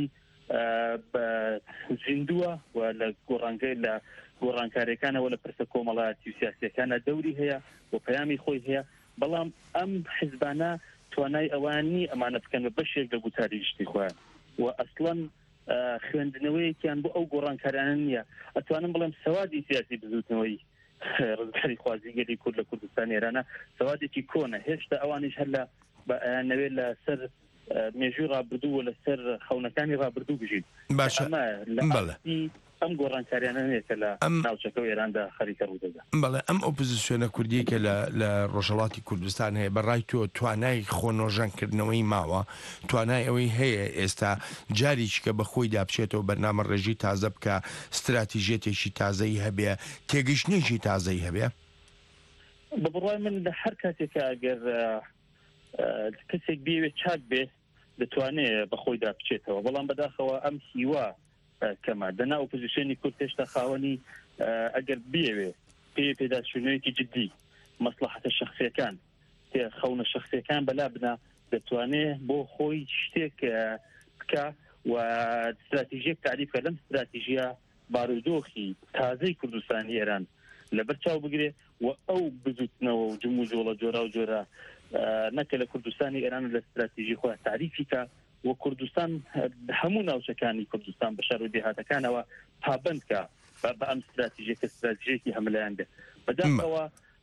زیندووە و لە گۆڕانکاریەکانەوە لە پرسە کۆمەڵایەتی و سیاسیەکانە دەوری هەیە و پەیامی خۆی هەیە بەڵام ئەم حیزبانە توانای ئەوانی ئەمانە بکەن بە بەشێک لە گوتاری گشتی خۆیان و ئەسڵەن خوێندنەوەیەکیان بۆ ئەو گۆڕانکارانە نییە ئەتوانم بڵێم سەوادی سیاسی بزوتنەوەی ڕزگاری خوازیگەری کورد لە کوردستان ئێرانە سەوادێکی کۆنە هێشتا ئەوانیش هەر لە نەوێت لە سەر مێژووی ڕابردوو و لەسەر خەونەکانی ڕابردوو بژین باشە ئەم گۆڕانکاریانە هەیە کە لە ناوچەکە و ئێراندا خەریکە ڕوودەدا. بەڵێ ئەم ئۆپۆزیسیۆنە کوردیەکە لە ڕۆژهەڵاتی کوردستان هەیە بەڕای تۆ توانای خۆنۆژانکردنەوەی ماوە، توانای ئەوەی هەیە ئێستا جاریچکە بە خۆی دابچێتەوە بەرنامە ڕێژی تازە بکە، استراتیژێتێکی تازەی هەبێ، تێگەشتێکی تازەی هەبێ؟ بە بڕای من لە هەر کاتێکە ئەگەر کەسێک بێوێت چاک بێت دەتوانێت بە خۆی دابچێتەوە، بەڵام بەداخەوە ئەم هیوا کەمە دەنا ئۆپۆزیسیۆنی کورد هێشتا خاوەنی ئەگەر بێوێ پێداچوونەوەیەکی جدی مەسلحەتە شەخصیەکان خەونە شەخصیەکان بەلا بنا دەتوانێت بۆ خۆی شتێک بکە و استراتیژیەک تعریفکە لەم استراتیژیە بارودۆخی تازەی کوردستانی ئێران لەبەر چاو بگرێ و ئەو بزوتنەوە و جم و جۆڵە جۆرا و جۆرە نەکە لە کوردستانی ئێران لە استراتیژی خۆیان تعریفیکە و کوردستان هەموو ناوچەکانی کوردستان بە شار و دێهاتەکانەوە پابندکە بە ئەم استراتیژیەکە استراتیژیەکی هەملایان بێت بەداخەوە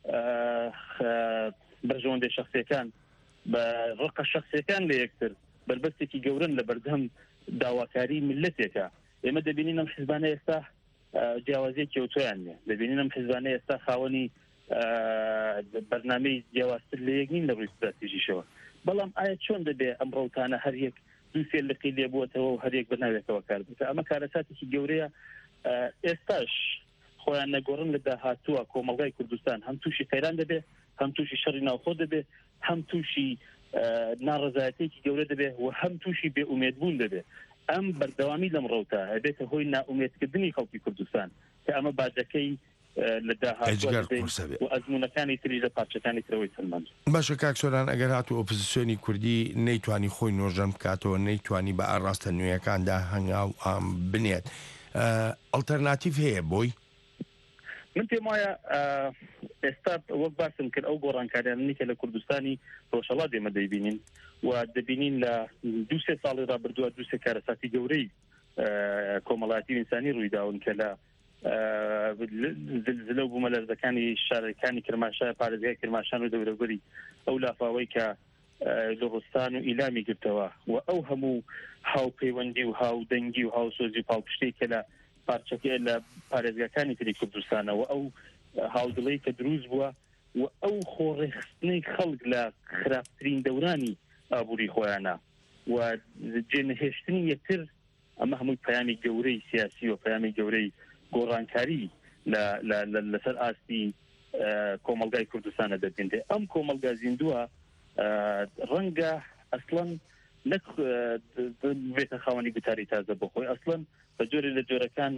بەرژەوەندەی شەخصیەکان بە ڕقە شەخصیەکان لە یەکتر بربەستێکی گەورن لە بەردەم داواکاری ملەتێکە. ئێمە دەبینین ئەم حیزبانە ئێستا جیاوازیەکی ئۆتۆیان نیە، دەبینین ئەم حیزبانە ئێستا خاوەنی بەرنامەی جیاوازتر لە یەک نین لە ڕووی استراتیژیشەوە. بەڵام ئایا چۆن دەبێ ئەم ڕەوتانە هەر یەک دووسێ لقی لێبووەتەوە و هەر یەک بەناوێتەوە کار بکە؟ ئەمە کارەساتێکی گەورەیە. ئێستاش خۆیان نەگۆڕن لە داهاتووە کۆمەڵگای کوردستان هەم تووشی قەیران دەبێ، هەم تووشی شەڕی ناوخۆ دەبێ، هەم تووشی ناڕەزایەتێکی گەورە دەبێ و هەم تووشی بێئومێدبوون دەبێ. ئەم بەردەوامی لەم ڕەوتە هەبێتە هۆی نائومێدکردنی خەڵکی کوردستان کە ئەمە باجەکەی لە داهاتووە و ئەزمونەکانی تری لە پارچەکانی ترەوەی سلمان. باشە کاک سۆران، ئەگەر هاتوو ئۆپۆزیسیۆنی کوردی نەیتوانی خۆی نۆژەن بکاتەوە، نەیتوانی بە ئاڕاستە نوێیەکاندا هەنگاو ئام بنێت، ئەڵتەرناتیڤ هەیە بۆی؟ من پێم وایە ئێستا وەک باسم کرد ئەو گۆڕانکاریانەی کە لە کوردستانی ڕۆژهەڵات ئێمە دەیبینین و دەبینین لە دووسێ ساڵی ڕابردووە دووسێ کارەساتی گەورەی کۆمەڵایەتی ئینسانی ڕوویداون کە لە زلزلە و بوومەلەرزەکانی شارەکانی کرماشای پارێزگای کرماشان و دەورەبەری ئەو لافاوەی کە لە ڕۆستان و ئیلامی گرتەوە و ئەو هەموو هاوپەیوەندی و هاودەنگی و هاوسۆزی پاڵپشتەی کە لە پارچەکە لە پارێزگاکانی تری کوردستانەوە ئەو هاودڵەی کە دروست بووە و ئەو خۆڕێخستنەی خەڵک لە خراپترین دەورانی ئابووری خۆیانە و جێنەهێشتنی یەکتر، ئەمە هەمووی پەیامی گەورەی سیاسی و پەیامی گەورەی گۆڕانکاری لەسەر ئاستی کۆمەلگای کوردستانە دەبێنێ. ئەم کۆمەلگا زیندووە ڕەنگە ئەسڵەن نەک بێتە خاوەنی گوتاری تازە بۆ خۆی، ئەسڵەن بە جۆرە لە جۆرەکان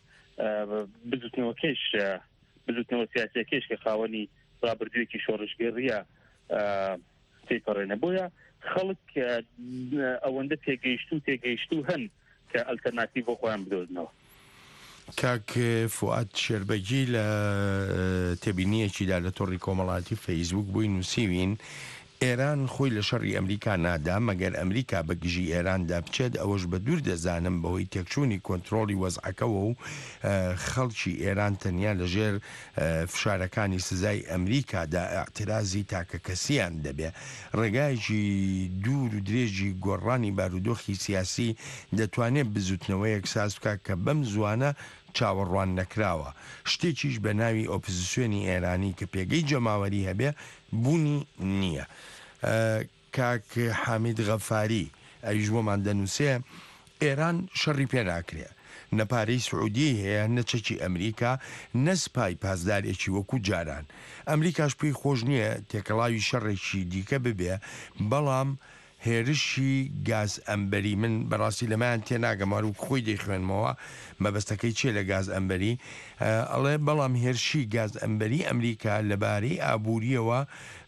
بزوتنەوە سیاسیەکەش کە خاوەنی ڕابردوویەکی شۆڕشگەڕیە تێپەڕێنە. بۆیە خەڵک ئەوەندە تێگەیشتو هەن کە ئەلتەرناتیڤ بۆ خۆیان بدۆزنەوە. کاک فواد شێربەگی لە تێبینیەکیدا لە تۆڕی کۆمەڵاتی فەیسبوک بووی نووسیوین ئێران خۆی لە شەڕی ئەمریکا نادا، مەگەر ئەمریکا بە گژی ئێراندا بچێت ئەوەش بە دوور دەزانم بەهۆی تێکچوونی کۆنتترۆلی وەزعەکەەوە و خەڵکی ئێران تەنیا لەژێر فشارەکانی سزای ئەمریکادا ئاعترازی تاکە کەسیان دەبێ. ڕێگایکی دوور و درێژی گۆڕانی بارودۆخی سیاسی دەتوانێت بزوتنەوەیەک ساز بکە کە بەم زوانە چاوەڕوان نەکراوە. شتێکیش بە ناوی ئۆپۆزیسیۆنی ئێرانی کە پێگەی جەماوەری هەبێ بوونی نییە. کاک حامید غەفاری ئەویش بۆمان دەنووسێ ئێران شەڕی پێ ناکرێ، نەپارەی سعودی هەیە نەچەکی ئەمریکا، نەسپای پاسدارێکی وەکو جاران. ئەمریکاش پێی خۆش نییە تێکەڵاوی شەڕێکی دیکە ببێ، بەڵام هێرشی گاز ئەمبەری من بەڕاستی لەمایان تێناگەمار و خۆی دەیخوێنمەوە مەبەستەکەی چێ لە گاز ئەمبەری ئەڵێ، بەڵام هێرشی گاز ئەمبەری ئەمریکا لەبارەی ئابوووریەوە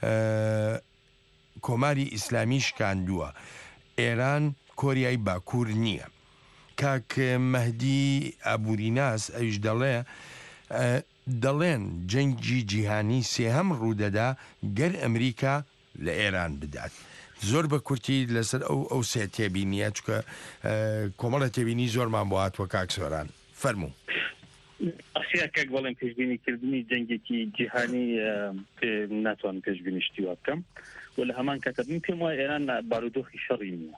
کۆماری ئیسلامی شکاندووە. ئێران کۆریای باکوور نییە. کاک مەهدی ئابووریناس ئەویش دەڵێن جەنگی جیهانی سێهەم ڕوودەدا گەر ئەمریکا لە ئێران بدات. زۆر بە کورتی لەسەر ئەو سێ تێبینیە چکە کۆمەڵە تێبینی زۆرمان بۆ هاتووە کاک سۆران فەرموو. ئەسیاکەک بەڵێن پێشبینیکردنی جەنگێکی جیهانی ناتوان پێشبینی شتیوا بکەم و لە هەمان کاتە من پێم وایە ئێران بارودۆخی شەڕی نییە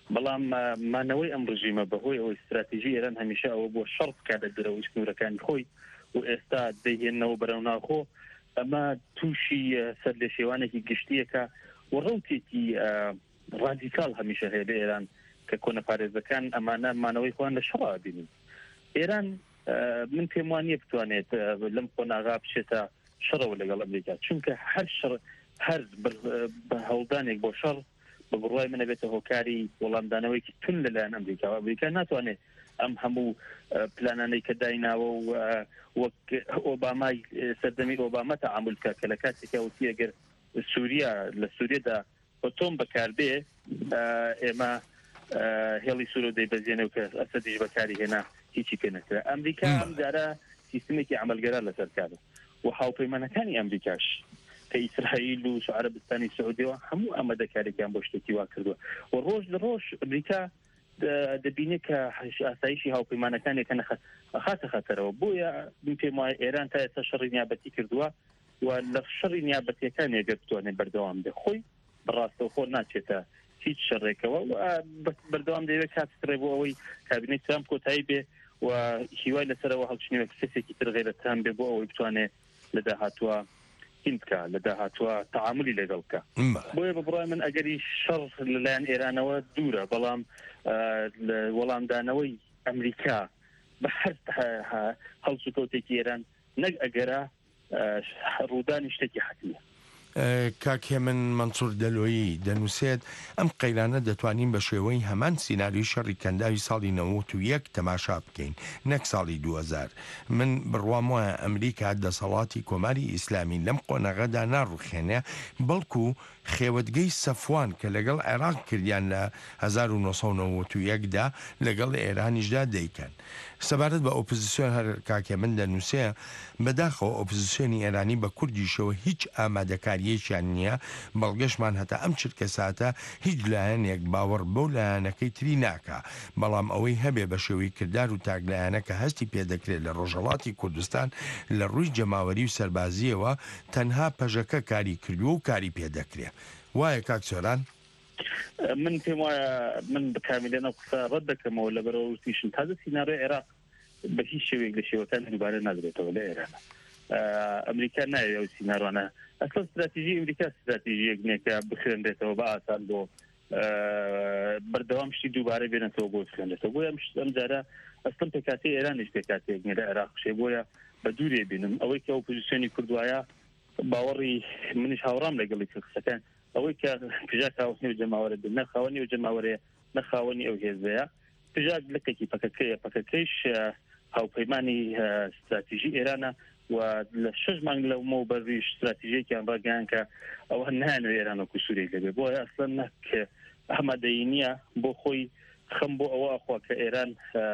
بەڵام مانەوەی ئەم ڕژیمە بەهۆی ئەوەی استراتیژی ئێران هەمیشە ئەوە بۆ شەڕ بکات لە دەرەوەی سنوورەکانی خۆی و ئێستا دەیهێنەوە بەرەو ناوخۆ ئەمە تووشی سەر لە شێوانێکی گشتیەکە و ڕەوتێکی ڕادیکال هەمیشە هەیە لە ئێران کە کۆنەپارێزەکان ئەمانە مانەوەی خۆیان لە شەڕ بینین. ئێران من پێم وانە بتوانێت لەم قۆناغا بچێتە شەڕەوە لەگەڵ ئەمریکا، چونکە هەر بە هەوڵدانێک بۆ شەڕ بە بڕوای منە بێتە هۆکاری وەڵامدانەوەیکی تون لەلایەن ئەمریکا و ئەمریکا ناتوانێت ئەم هەموو پلانانەی کە دایناوە و وەک ئۆبامای سەردەمی ئۆباما تەعامل بکات کە لە کاتێکا وتی ئەگەر سووریا لە سووریەدا ئۆتۆم بەکاربێ ئێمە هێڵی سوور و دەیبەزێنە و کە ئەسەدیش بەکاری هێنا هیچی پێ نەکرا. ئەمریکا ئەم جارە سیستمێکی عملگەرا لەسەر کارە و هاوپەیمانەکانی ئەمریکاش کە ئیسرائیل و عەرەبستانی سعودیەوە هەموو ئامادەکاریان بۆ شتێکی وا کردووە و ڕۆژ لە ڕۆژ ئەمریکا دەبینێت کە ئاسایشی هاوپەیمانەکانێکە خاتە خەتەرەوە. بۆیە پێم وایە ئێران تا ئێستا شەڕی نیابەتی کردووە و لە شەڕی نیابەتیەکانی ئەگەر بتوانێت بەردەوام بێ خۆی بەڕاستەوخۆ ناچێتە هیچ شەڕێکەوە و بەردەوام دەوێت کاتێ بۆ ئەوەی کابینەی ترامپ کۆتایی بێ و هیوای لەسەرەوە هەڵچنیوە کەسێکی تر غێرە ترامپ بێ بۆ ئەوەی بتوانێت لە داهاتووە هیندکە لە داهاتووە تەعاملی لەگەڵ بکە. بۆیە بەبڕای من ئەگەری شەڕ لەلایەن ئێرانەوە دوورە، بەڵام وەڵامدانەوەی ئەمریکا بە هەر هەڵس و کەوتێکی ئێران نەک ئەگەرە ڕوودانی شتێکی حتمیە. کاکێ من منسوور دەلۆیی دەنووسێت ئەم قەیرانە دەتوانین بە شێوەی هەمان سیناریوی شەڕی کەنداوی ساڵی 91 تەماشا بکەین نەک ساڵی 2000. من بڕوام وایە ئەمریکا دەسەڵاتی کۆماری ئیسلامی لەم قۆنەغەدا ناڕوخێنێ، بەڵکو خێوەتگەی سەفوان کە لەگەڵ عێراق کردیان لە 1991دا لەگەڵ ئێرانیشدا دەیکەن. سەبارەت بە ئۆپۆزیسیۆن هەر کاکێ من دەنووسێ بەداخەوە ئۆپۆزیسیۆنی ئێرانی بە کوردیشەوە هیچ ئامادەکاریەکیان نییە، بەڵگەشمان هەتا ئەم چرکە ساتە هیچ لایەنێک باوەڕ بەو لایەنەکەی تری ناکە، بەڵام ئەوەی هەبێ بە شێوەی کردار و تاگلایەنەکە هەستی پێدەکرێت لە ڕۆژهەڵاتی کوردستان لە ڕووی جەماوەری و سەربازیەوە تەنها پەژەکە کاری کردووە و کاری پێدەکرێت. وایە کاک سۆران؟ من پێم وایە من بەکاملێنە قسە ڕەت دەکەمەوە لە بەرەوەتیشن تازە سیناڕۆی عێراق بە هیچ شێوەیەک لە شێوەکان دووبارە نادرێتەوە لە ئێرانە. ئەمریکا نایە ئەو سیناڕوانە ئەسڵ استراتیژی ئەمریکا استراتیژیەک نییە کە بخوێنرێتەوە بە ئاسان بۆ بەردەوام شتی دووبارە بێنێتەوە بۆ بخوێنرێتەوە. بۆیە ئەم جارە ئەستم پێکاتی ئێرانیش پێکاتێک نیە لە عێراق شێ، بۆیە بە دوورێ بینم ئەوەی کە ئۆپۆزیسیۆنی کردوایە باوەڕی منیش هاوڕام لەگەڵی قسەکان ئەوەی کە پژاک خاوەنی و جەماوەرە بن نەخاوەنی و جەماوەرەیە نەخاوەنی ئەو هێزەیە پژاک لەکێکی پەکەکەیە پەکەکەیش هاوپەیمانی استراتیژی ئێرانە و لە 6 مانگ لەومەوە بەریش استراتیژیەکیان ڕاگەیان کە ئەوە نایانەوێت ئێرانەوە سووریە لەبێ. بۆیە ئەسڵەن نەک ئامادەیی نییە بۆ خۆی خەم بۆ ئەوە ئەخوا کە ئێران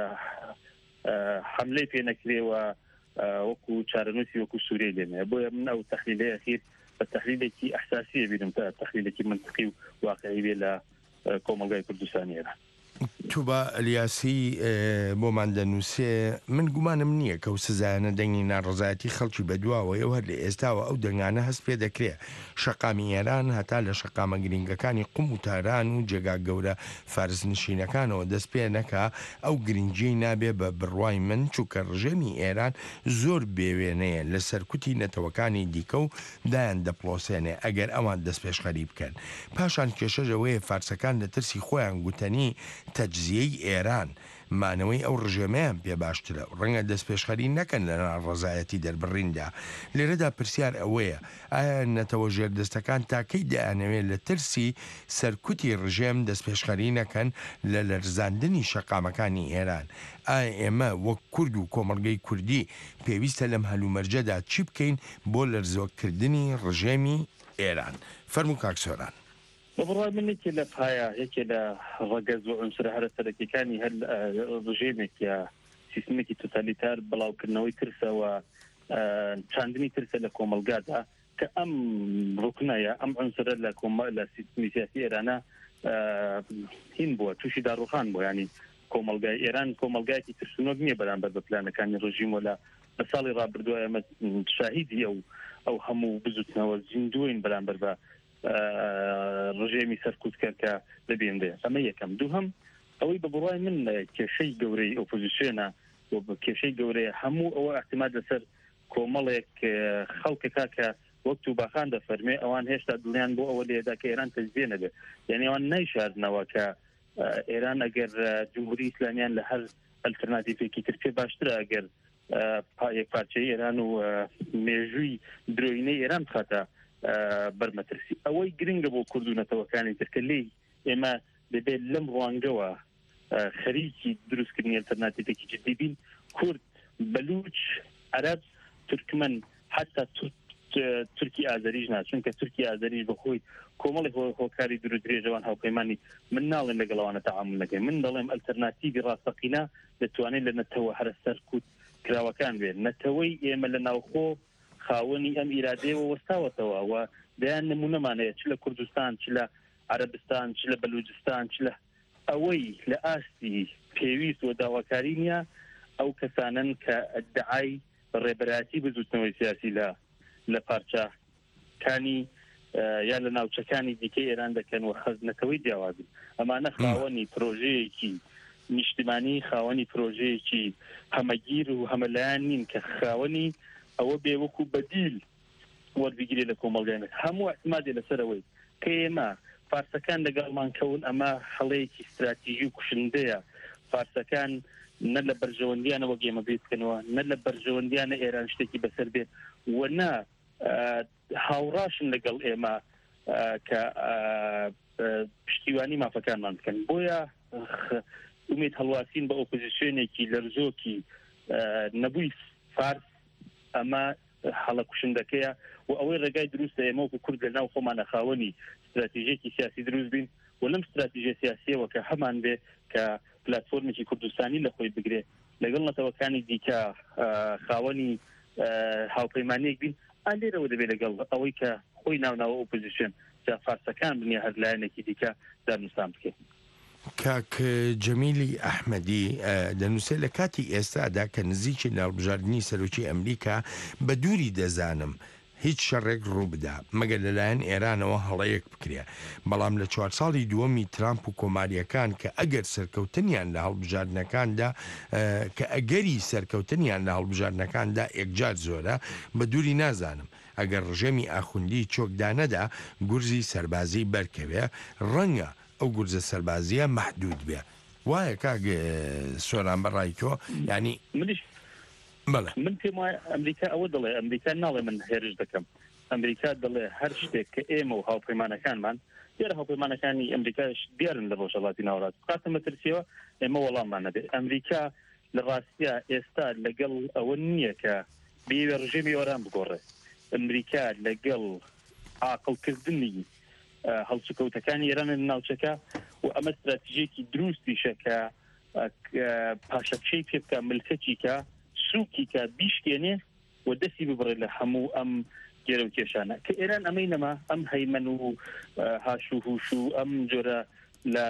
حملەی پێ نەکرێەوە وەکو چارەنووسی وەکو سووریە لێنێ. بۆیە من ئەو تەحلیلەی ئەخیر بە تەحلیلێکی ئەحساسیە بینم تا تەحلیلێکی منطقی و واقعی بێ لە کۆمەلگای کوردستانی ئێران. تووبە ئەلیاسی بۆمان دەنووسێ من گومانم نییە کە و سزایانە دەنگی ناڕزایەتی خەڵکی بەدواوە ئەو هەر لە ئێستاوە ئەو دەنگانە هەست پێ دەکرێت. شەقامی ئێران هەتا لە شەقامە گرنگەکانی قوم و تاران و جێگا گەورە فارزنشینەکانەوە دەست پێ نەکا ئەو گرنگجی نابێ بە بڕوای من چووکە ڕژێمی ئێران زۆر بێوێنەیە لە سەرکوتی نەتەوەکانی دیکە و دایان دەپڵۆسێنێ ئەگەر ئەوان دەست پێشخەری بکەن. پاشان کێشەژەوەیە فارسەکان لە ترسی خۆیان گوتنی تەجزیەی ئێران مانەوەی ئەو ڕژێمەیان پێ باشترە ڕەنگە دەست پێشخەری نەکەن لە ناڕەزایەتی دەربڕیندا. لێرەدا پرسیار ئەوەیە ئایا نەتەوە ژێردەستەکان تاکەی دەیانەوێت لە ترسی سەرکوتی ڕژێم دەست پێشخەری نەکەن لە لەرزاندنی شەقامەکانی ئێران؟ ئایا ئێمە وەک کورد و کۆمەڵگەی کوردی پێویستە لەم هەلومەرجەدا چی بکەین بۆ لەرزۆکردنی ڕژێمی ئێران؟ فەرموو کاک سۆران. بەڕای من یەکێ لە پایە یەکێ لە ڕەگەز و عنسرە هەرە سەرەکیەکانی هەر ڕژێمێکە سیستمێکی تۆتالیتار بڵاوکردنەوەی ترسەوە چاندنی ترسە لە کۆمەلگادا کە ئەم ڕوکنایە ئەم عنسرە لە سیستمی سیاسی ئێرانە هین بووە تووشی داڕوخان بوو. ینی کۆمەلگای ئێران کۆمەلگایەکی ترسنۆک نییە بەرامبەر بە پلانەکانی ڕژیم لە ساڵی ڕابردووە ئەمە شاهیدی ئەو هەموو بزوتنەوە زیندوین بەرامبەر بە ڕژێمی سەرکوتکە کە لەبێندێ ئەمە یەکەم دووهەم ئەوەی بە بڕای من کێشەی گەورەی ئۆپۆزیسیۆنە و بە کێشەی گەورەیە هەموو ئەوە احتیمال لەسەر کۆمەڵێک خەڵکەکە کە وەکت و باخان دەفەرمێ ئەوان هێشتا دڵیان بۆ ئەوە لێدا کە ئێران تەجزیە نەبێت یعنی ئەوان نەیشاردنەوە کە ئێران ئەگەر جمهوری ئیسلامیان لە هەر ئەلتەرناتیڤێکی تر پێ باشترە ئەگەر یەکپارچەی ئێران و مێژووی درۆینەی ئێران بخاتە بەرمەترسی ئەوەی گرنگە بۆ کوردونەتەوەکانی ترکە لێ ئێمە دەبێت لەم ڕوانگەوە خەریکی دروستکردنی ئەلتەرناتیڤێکی جدی بین کورد بەلوچ عەرەب تورکمەن حتا تورکی ئازەریش چونکە تورکی ئازەریش بەخۆی کۆمەڵی هۆکاری درودرێژەوان هاوپەیمانی من ناڵێن لەگەڵەوانە تەعامل نەکەین من دەڵێم ئەلتەرناتیڤی ڕاستەقینە دەتوانێت لە نەتەوە هەرە سەرکوت کراوەکان بێت نەتەوەی ئێمە لە ناوخۆ خاوەنی ئەم ئیرادەیەوە وەستاوەتەوە و دەیان نمونەمانەیە چ لە کوردستان چ لە عەرەبستان چ لە بەلوچستان چ لە ئەوەی لە ئاستی پێویست و داواکاری نیە ئەو کەسانن کە ئەدعای ڕێبەرایەتی بزوتنەوەی سیاسی لە پارچەکانی یا لە ناوچەکانی دیکەی ئێران دەکەن و خەزنەکەوەی جیاوازن ئەمانە خاوەنی پرۆژەیەکی نیشتیمانی خاوەنی پرۆژەیەکی هەمەگیر و هەمەلایەن نین کە خاوەنی ئەوە بێوەکو بەدیل وەربگیرێ لە کۆمەڵگەیانێت هەموو احتیمادێ لەسەرەوەی کە ئێمە فارسەکان لەگەڵمان کەون ئەمە هەڵەیەکی استراتیژی و کوشندەیە فارسەکان نە لە بەرژەوەندیانەوە گێمە بێ بکەنەوە نە لە بەرژەوەندیانە ئێران شتێکی بەسەر بێ و نە هاوڕاشن لەگەڵ ئێمە کە پشتیوانی مافەکانمان بکەن بۆیە ئومێد هەڵواسین بە ئۆپۆزیسیۆنێکی لەرزۆکی نەبووی فارس ئەمە هەڵە کوشندەکەیە و ئەوەی ڕێگای دروستە ئێمە وەکو کورد لە ناو خۆمانە خاوەنی استراتیژیەکی سیاسی دروست بین و لەم استراتیژیە سیاسیەوە کە هەمان بێ کە پلاتفۆرمێکی کوردستانی لە خۆی بگرێ لەگەڵ نەتەوەکانی دیکە خاوەنی هاوپەیمانیەک بین لێرەوە دەبێت لەگەڵ ئەوەی کە خۆی ناوناوە ئۆپۆزیسیۆن جا فارسەکان بنیە هەر لایەنێکی دیکە دانوستان بکەین کاک جەمیلی ئەحمەدی دەنووسێ لە کاتی ئێستادا کە نزیکی ناڵبژاردننی سەرۆکی ئەمریکا بە دووری دەزانم هیچ شەڕێک ڕوو بدا مەگەر لەلایەن ئێرانەوە هەڵەیەک بکرێ بەڵام لە 4 ساڵی دووەمی ترامپ و کۆماریەکان کە ئەگەر سەرکەوتنیان لە هەڵبژاردنەکاندا کە ئەگەری سەرکەوتنیان لە هەڵبژاردنەکاندا یەکجار زۆرە بە دووری نازانم ئەگەر ڕژێمی ئاخوندی چۆکدانەدا گورزی سەربازی بەرکەوێ ڕەنگە ئەو گورزە سەربازیە مەحدود بێ وایە کاک سۆران بەڕای تۆ ینی من پێم وایە ئەمریکا ئەوە دەڵێ ئەمریکا ناڵێ من هێرش دەکەم ئەمریکا دەڵێ هەر شتێک کە ئێمە و هاوپەیمانەکانمان دیارە هاوپەیمانەکانی ئەمریکاش دیارن لە ڕۆژهەڵاتی ناوەڕاست قاتە مەترسیەوە ئێمە وەڵاممان نەبێت ئەمریکا لە ڕاستیە ئێستا لەگەڵ ئەوە نییە کە بێوێ ڕژێمی ئۆران بگۆڕێ ئەمریکا لەگەڵ عاقڵکردنی هەڵسوکەوتەکانی ئێران ناوچەکە و ئەمە استراتیژیەکی دروستیشە کە پاشەکشەی پێ بکە ملکەچی کە سووکی کە بیشکێنێ و دەستی ببڕێت لە هەموو ئەم گێرە و کێشانە کە ئێران ئەمەی نەما ئەم هەیمەن و هاش و هوش و ئەم جۆرە لە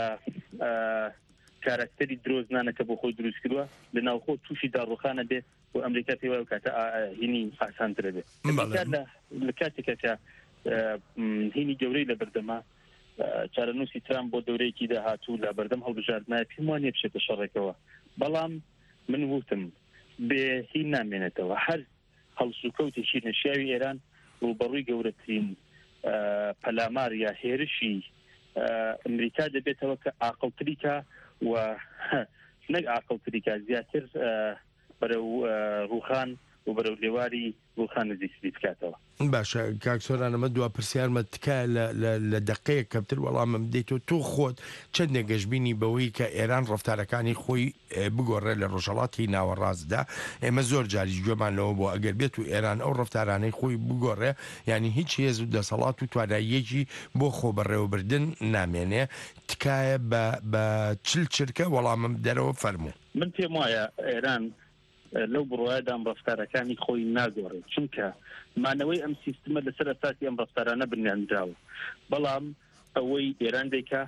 کارکتەری درۆزنانەکە بۆ خۆی دروست کردووە لە ناوخۆ تووشی داڕوخانە بێ و ئەمریکا پێی وایە کاتە هینی ئاسانترە بێ لە کاتێکە کە هینی گەورەی لە بەردەما چارەنووسی ترامپ بۆ دەورەیەکی داهاتوو لە بەردەم هەڵبژاردنای پێم وانیە بچێتە شەڕێکەوە بەڵام من وتم بێ هین نامێنێتەوە هەر هەڵسوکەوتێکی نەشیاوی ئێران ڕوبەڕووی گەورەترین پەلامار یا هێرشی ئەمریکا دەبێتەوە کە عاقڵتریکە و نەک عاقڵتریکە زیاتر بەرەو ڕوخان و بەرەو لێواری ڕوخان نزیکتری بکاتەوە باشە کاک سۆرانەمە دوا پرسیارمە تکایە لە دقەیەک کەمتر وەڵامم بدەیتەوە تۆ خۆت چەندێک گەشتبینی بەوەی کە ئێران ڕەفتارەکانی خۆی بگۆڕێ لە ڕۆژهەڵاتی ناوەڕاستدا ئێمە زۆر جاریش گوێمانەوە بۆ ئەگەر بێت و ئێران ئەو ڕەفتارانەی خۆی بگۆڕێ ینی هیچ هێز و دەسەڵات و تواناییەکی بۆ خۆ بەڕێوەبردن نامێنێ تکایە بە چل چرکە وەڵامم دەرەوە فەرموو من پێم وایە ئێران لەو بڕواایدام ڕەفتارەکانی خۆی ناگۆڕێت چونکە مانەوەی ئەم سیستمە لەسەر ئەساسی ئەم ڕەفتارانە بنیانراوە بەڵام ئەوەی ئێران دەیکا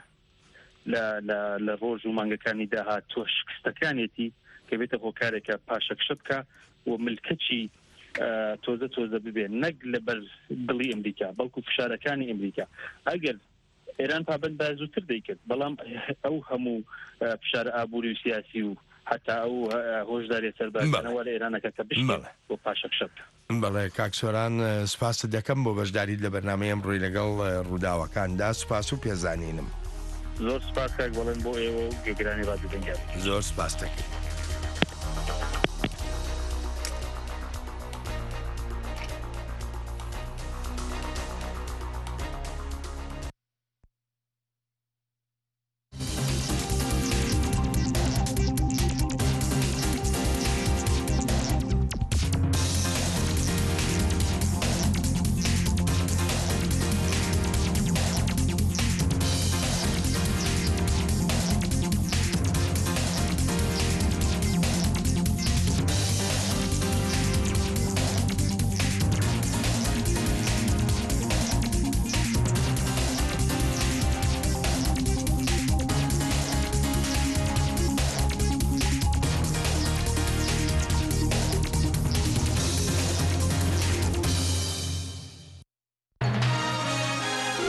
لە ڕۆژ و مانگەکانی داهاتوە شکستەکانێتی کە بێتە هۆکارێکە پاشەکشە بکە و ملکەچی تۆزە ببێ نەک لەبەر دڵی ئەمریکا بەڵکو فشارەکانی ئەمریکا ئەگەر ئێران پابند بە زووتر دەیکرد بەڵام ئەو هەموو فشارە ئابووری و سیاسی و حتا ئەو هۆشداری سەربازانەوە لە ئێرانەکە کە بشێت بۆ پاشەک شەپ بەڵێ کاکسۆران سپاست دەکەم بۆ بەشداریت لە بەرنامەیەم ڕووی لەگەڵ ڕووداوەکاندا سوپاس و پێزانینم زۆر سپاس کاک بەڵێن بۆ ئێوە و گێگرانی ڕادیۆ دەنگیان زۆر سپاس دەکەم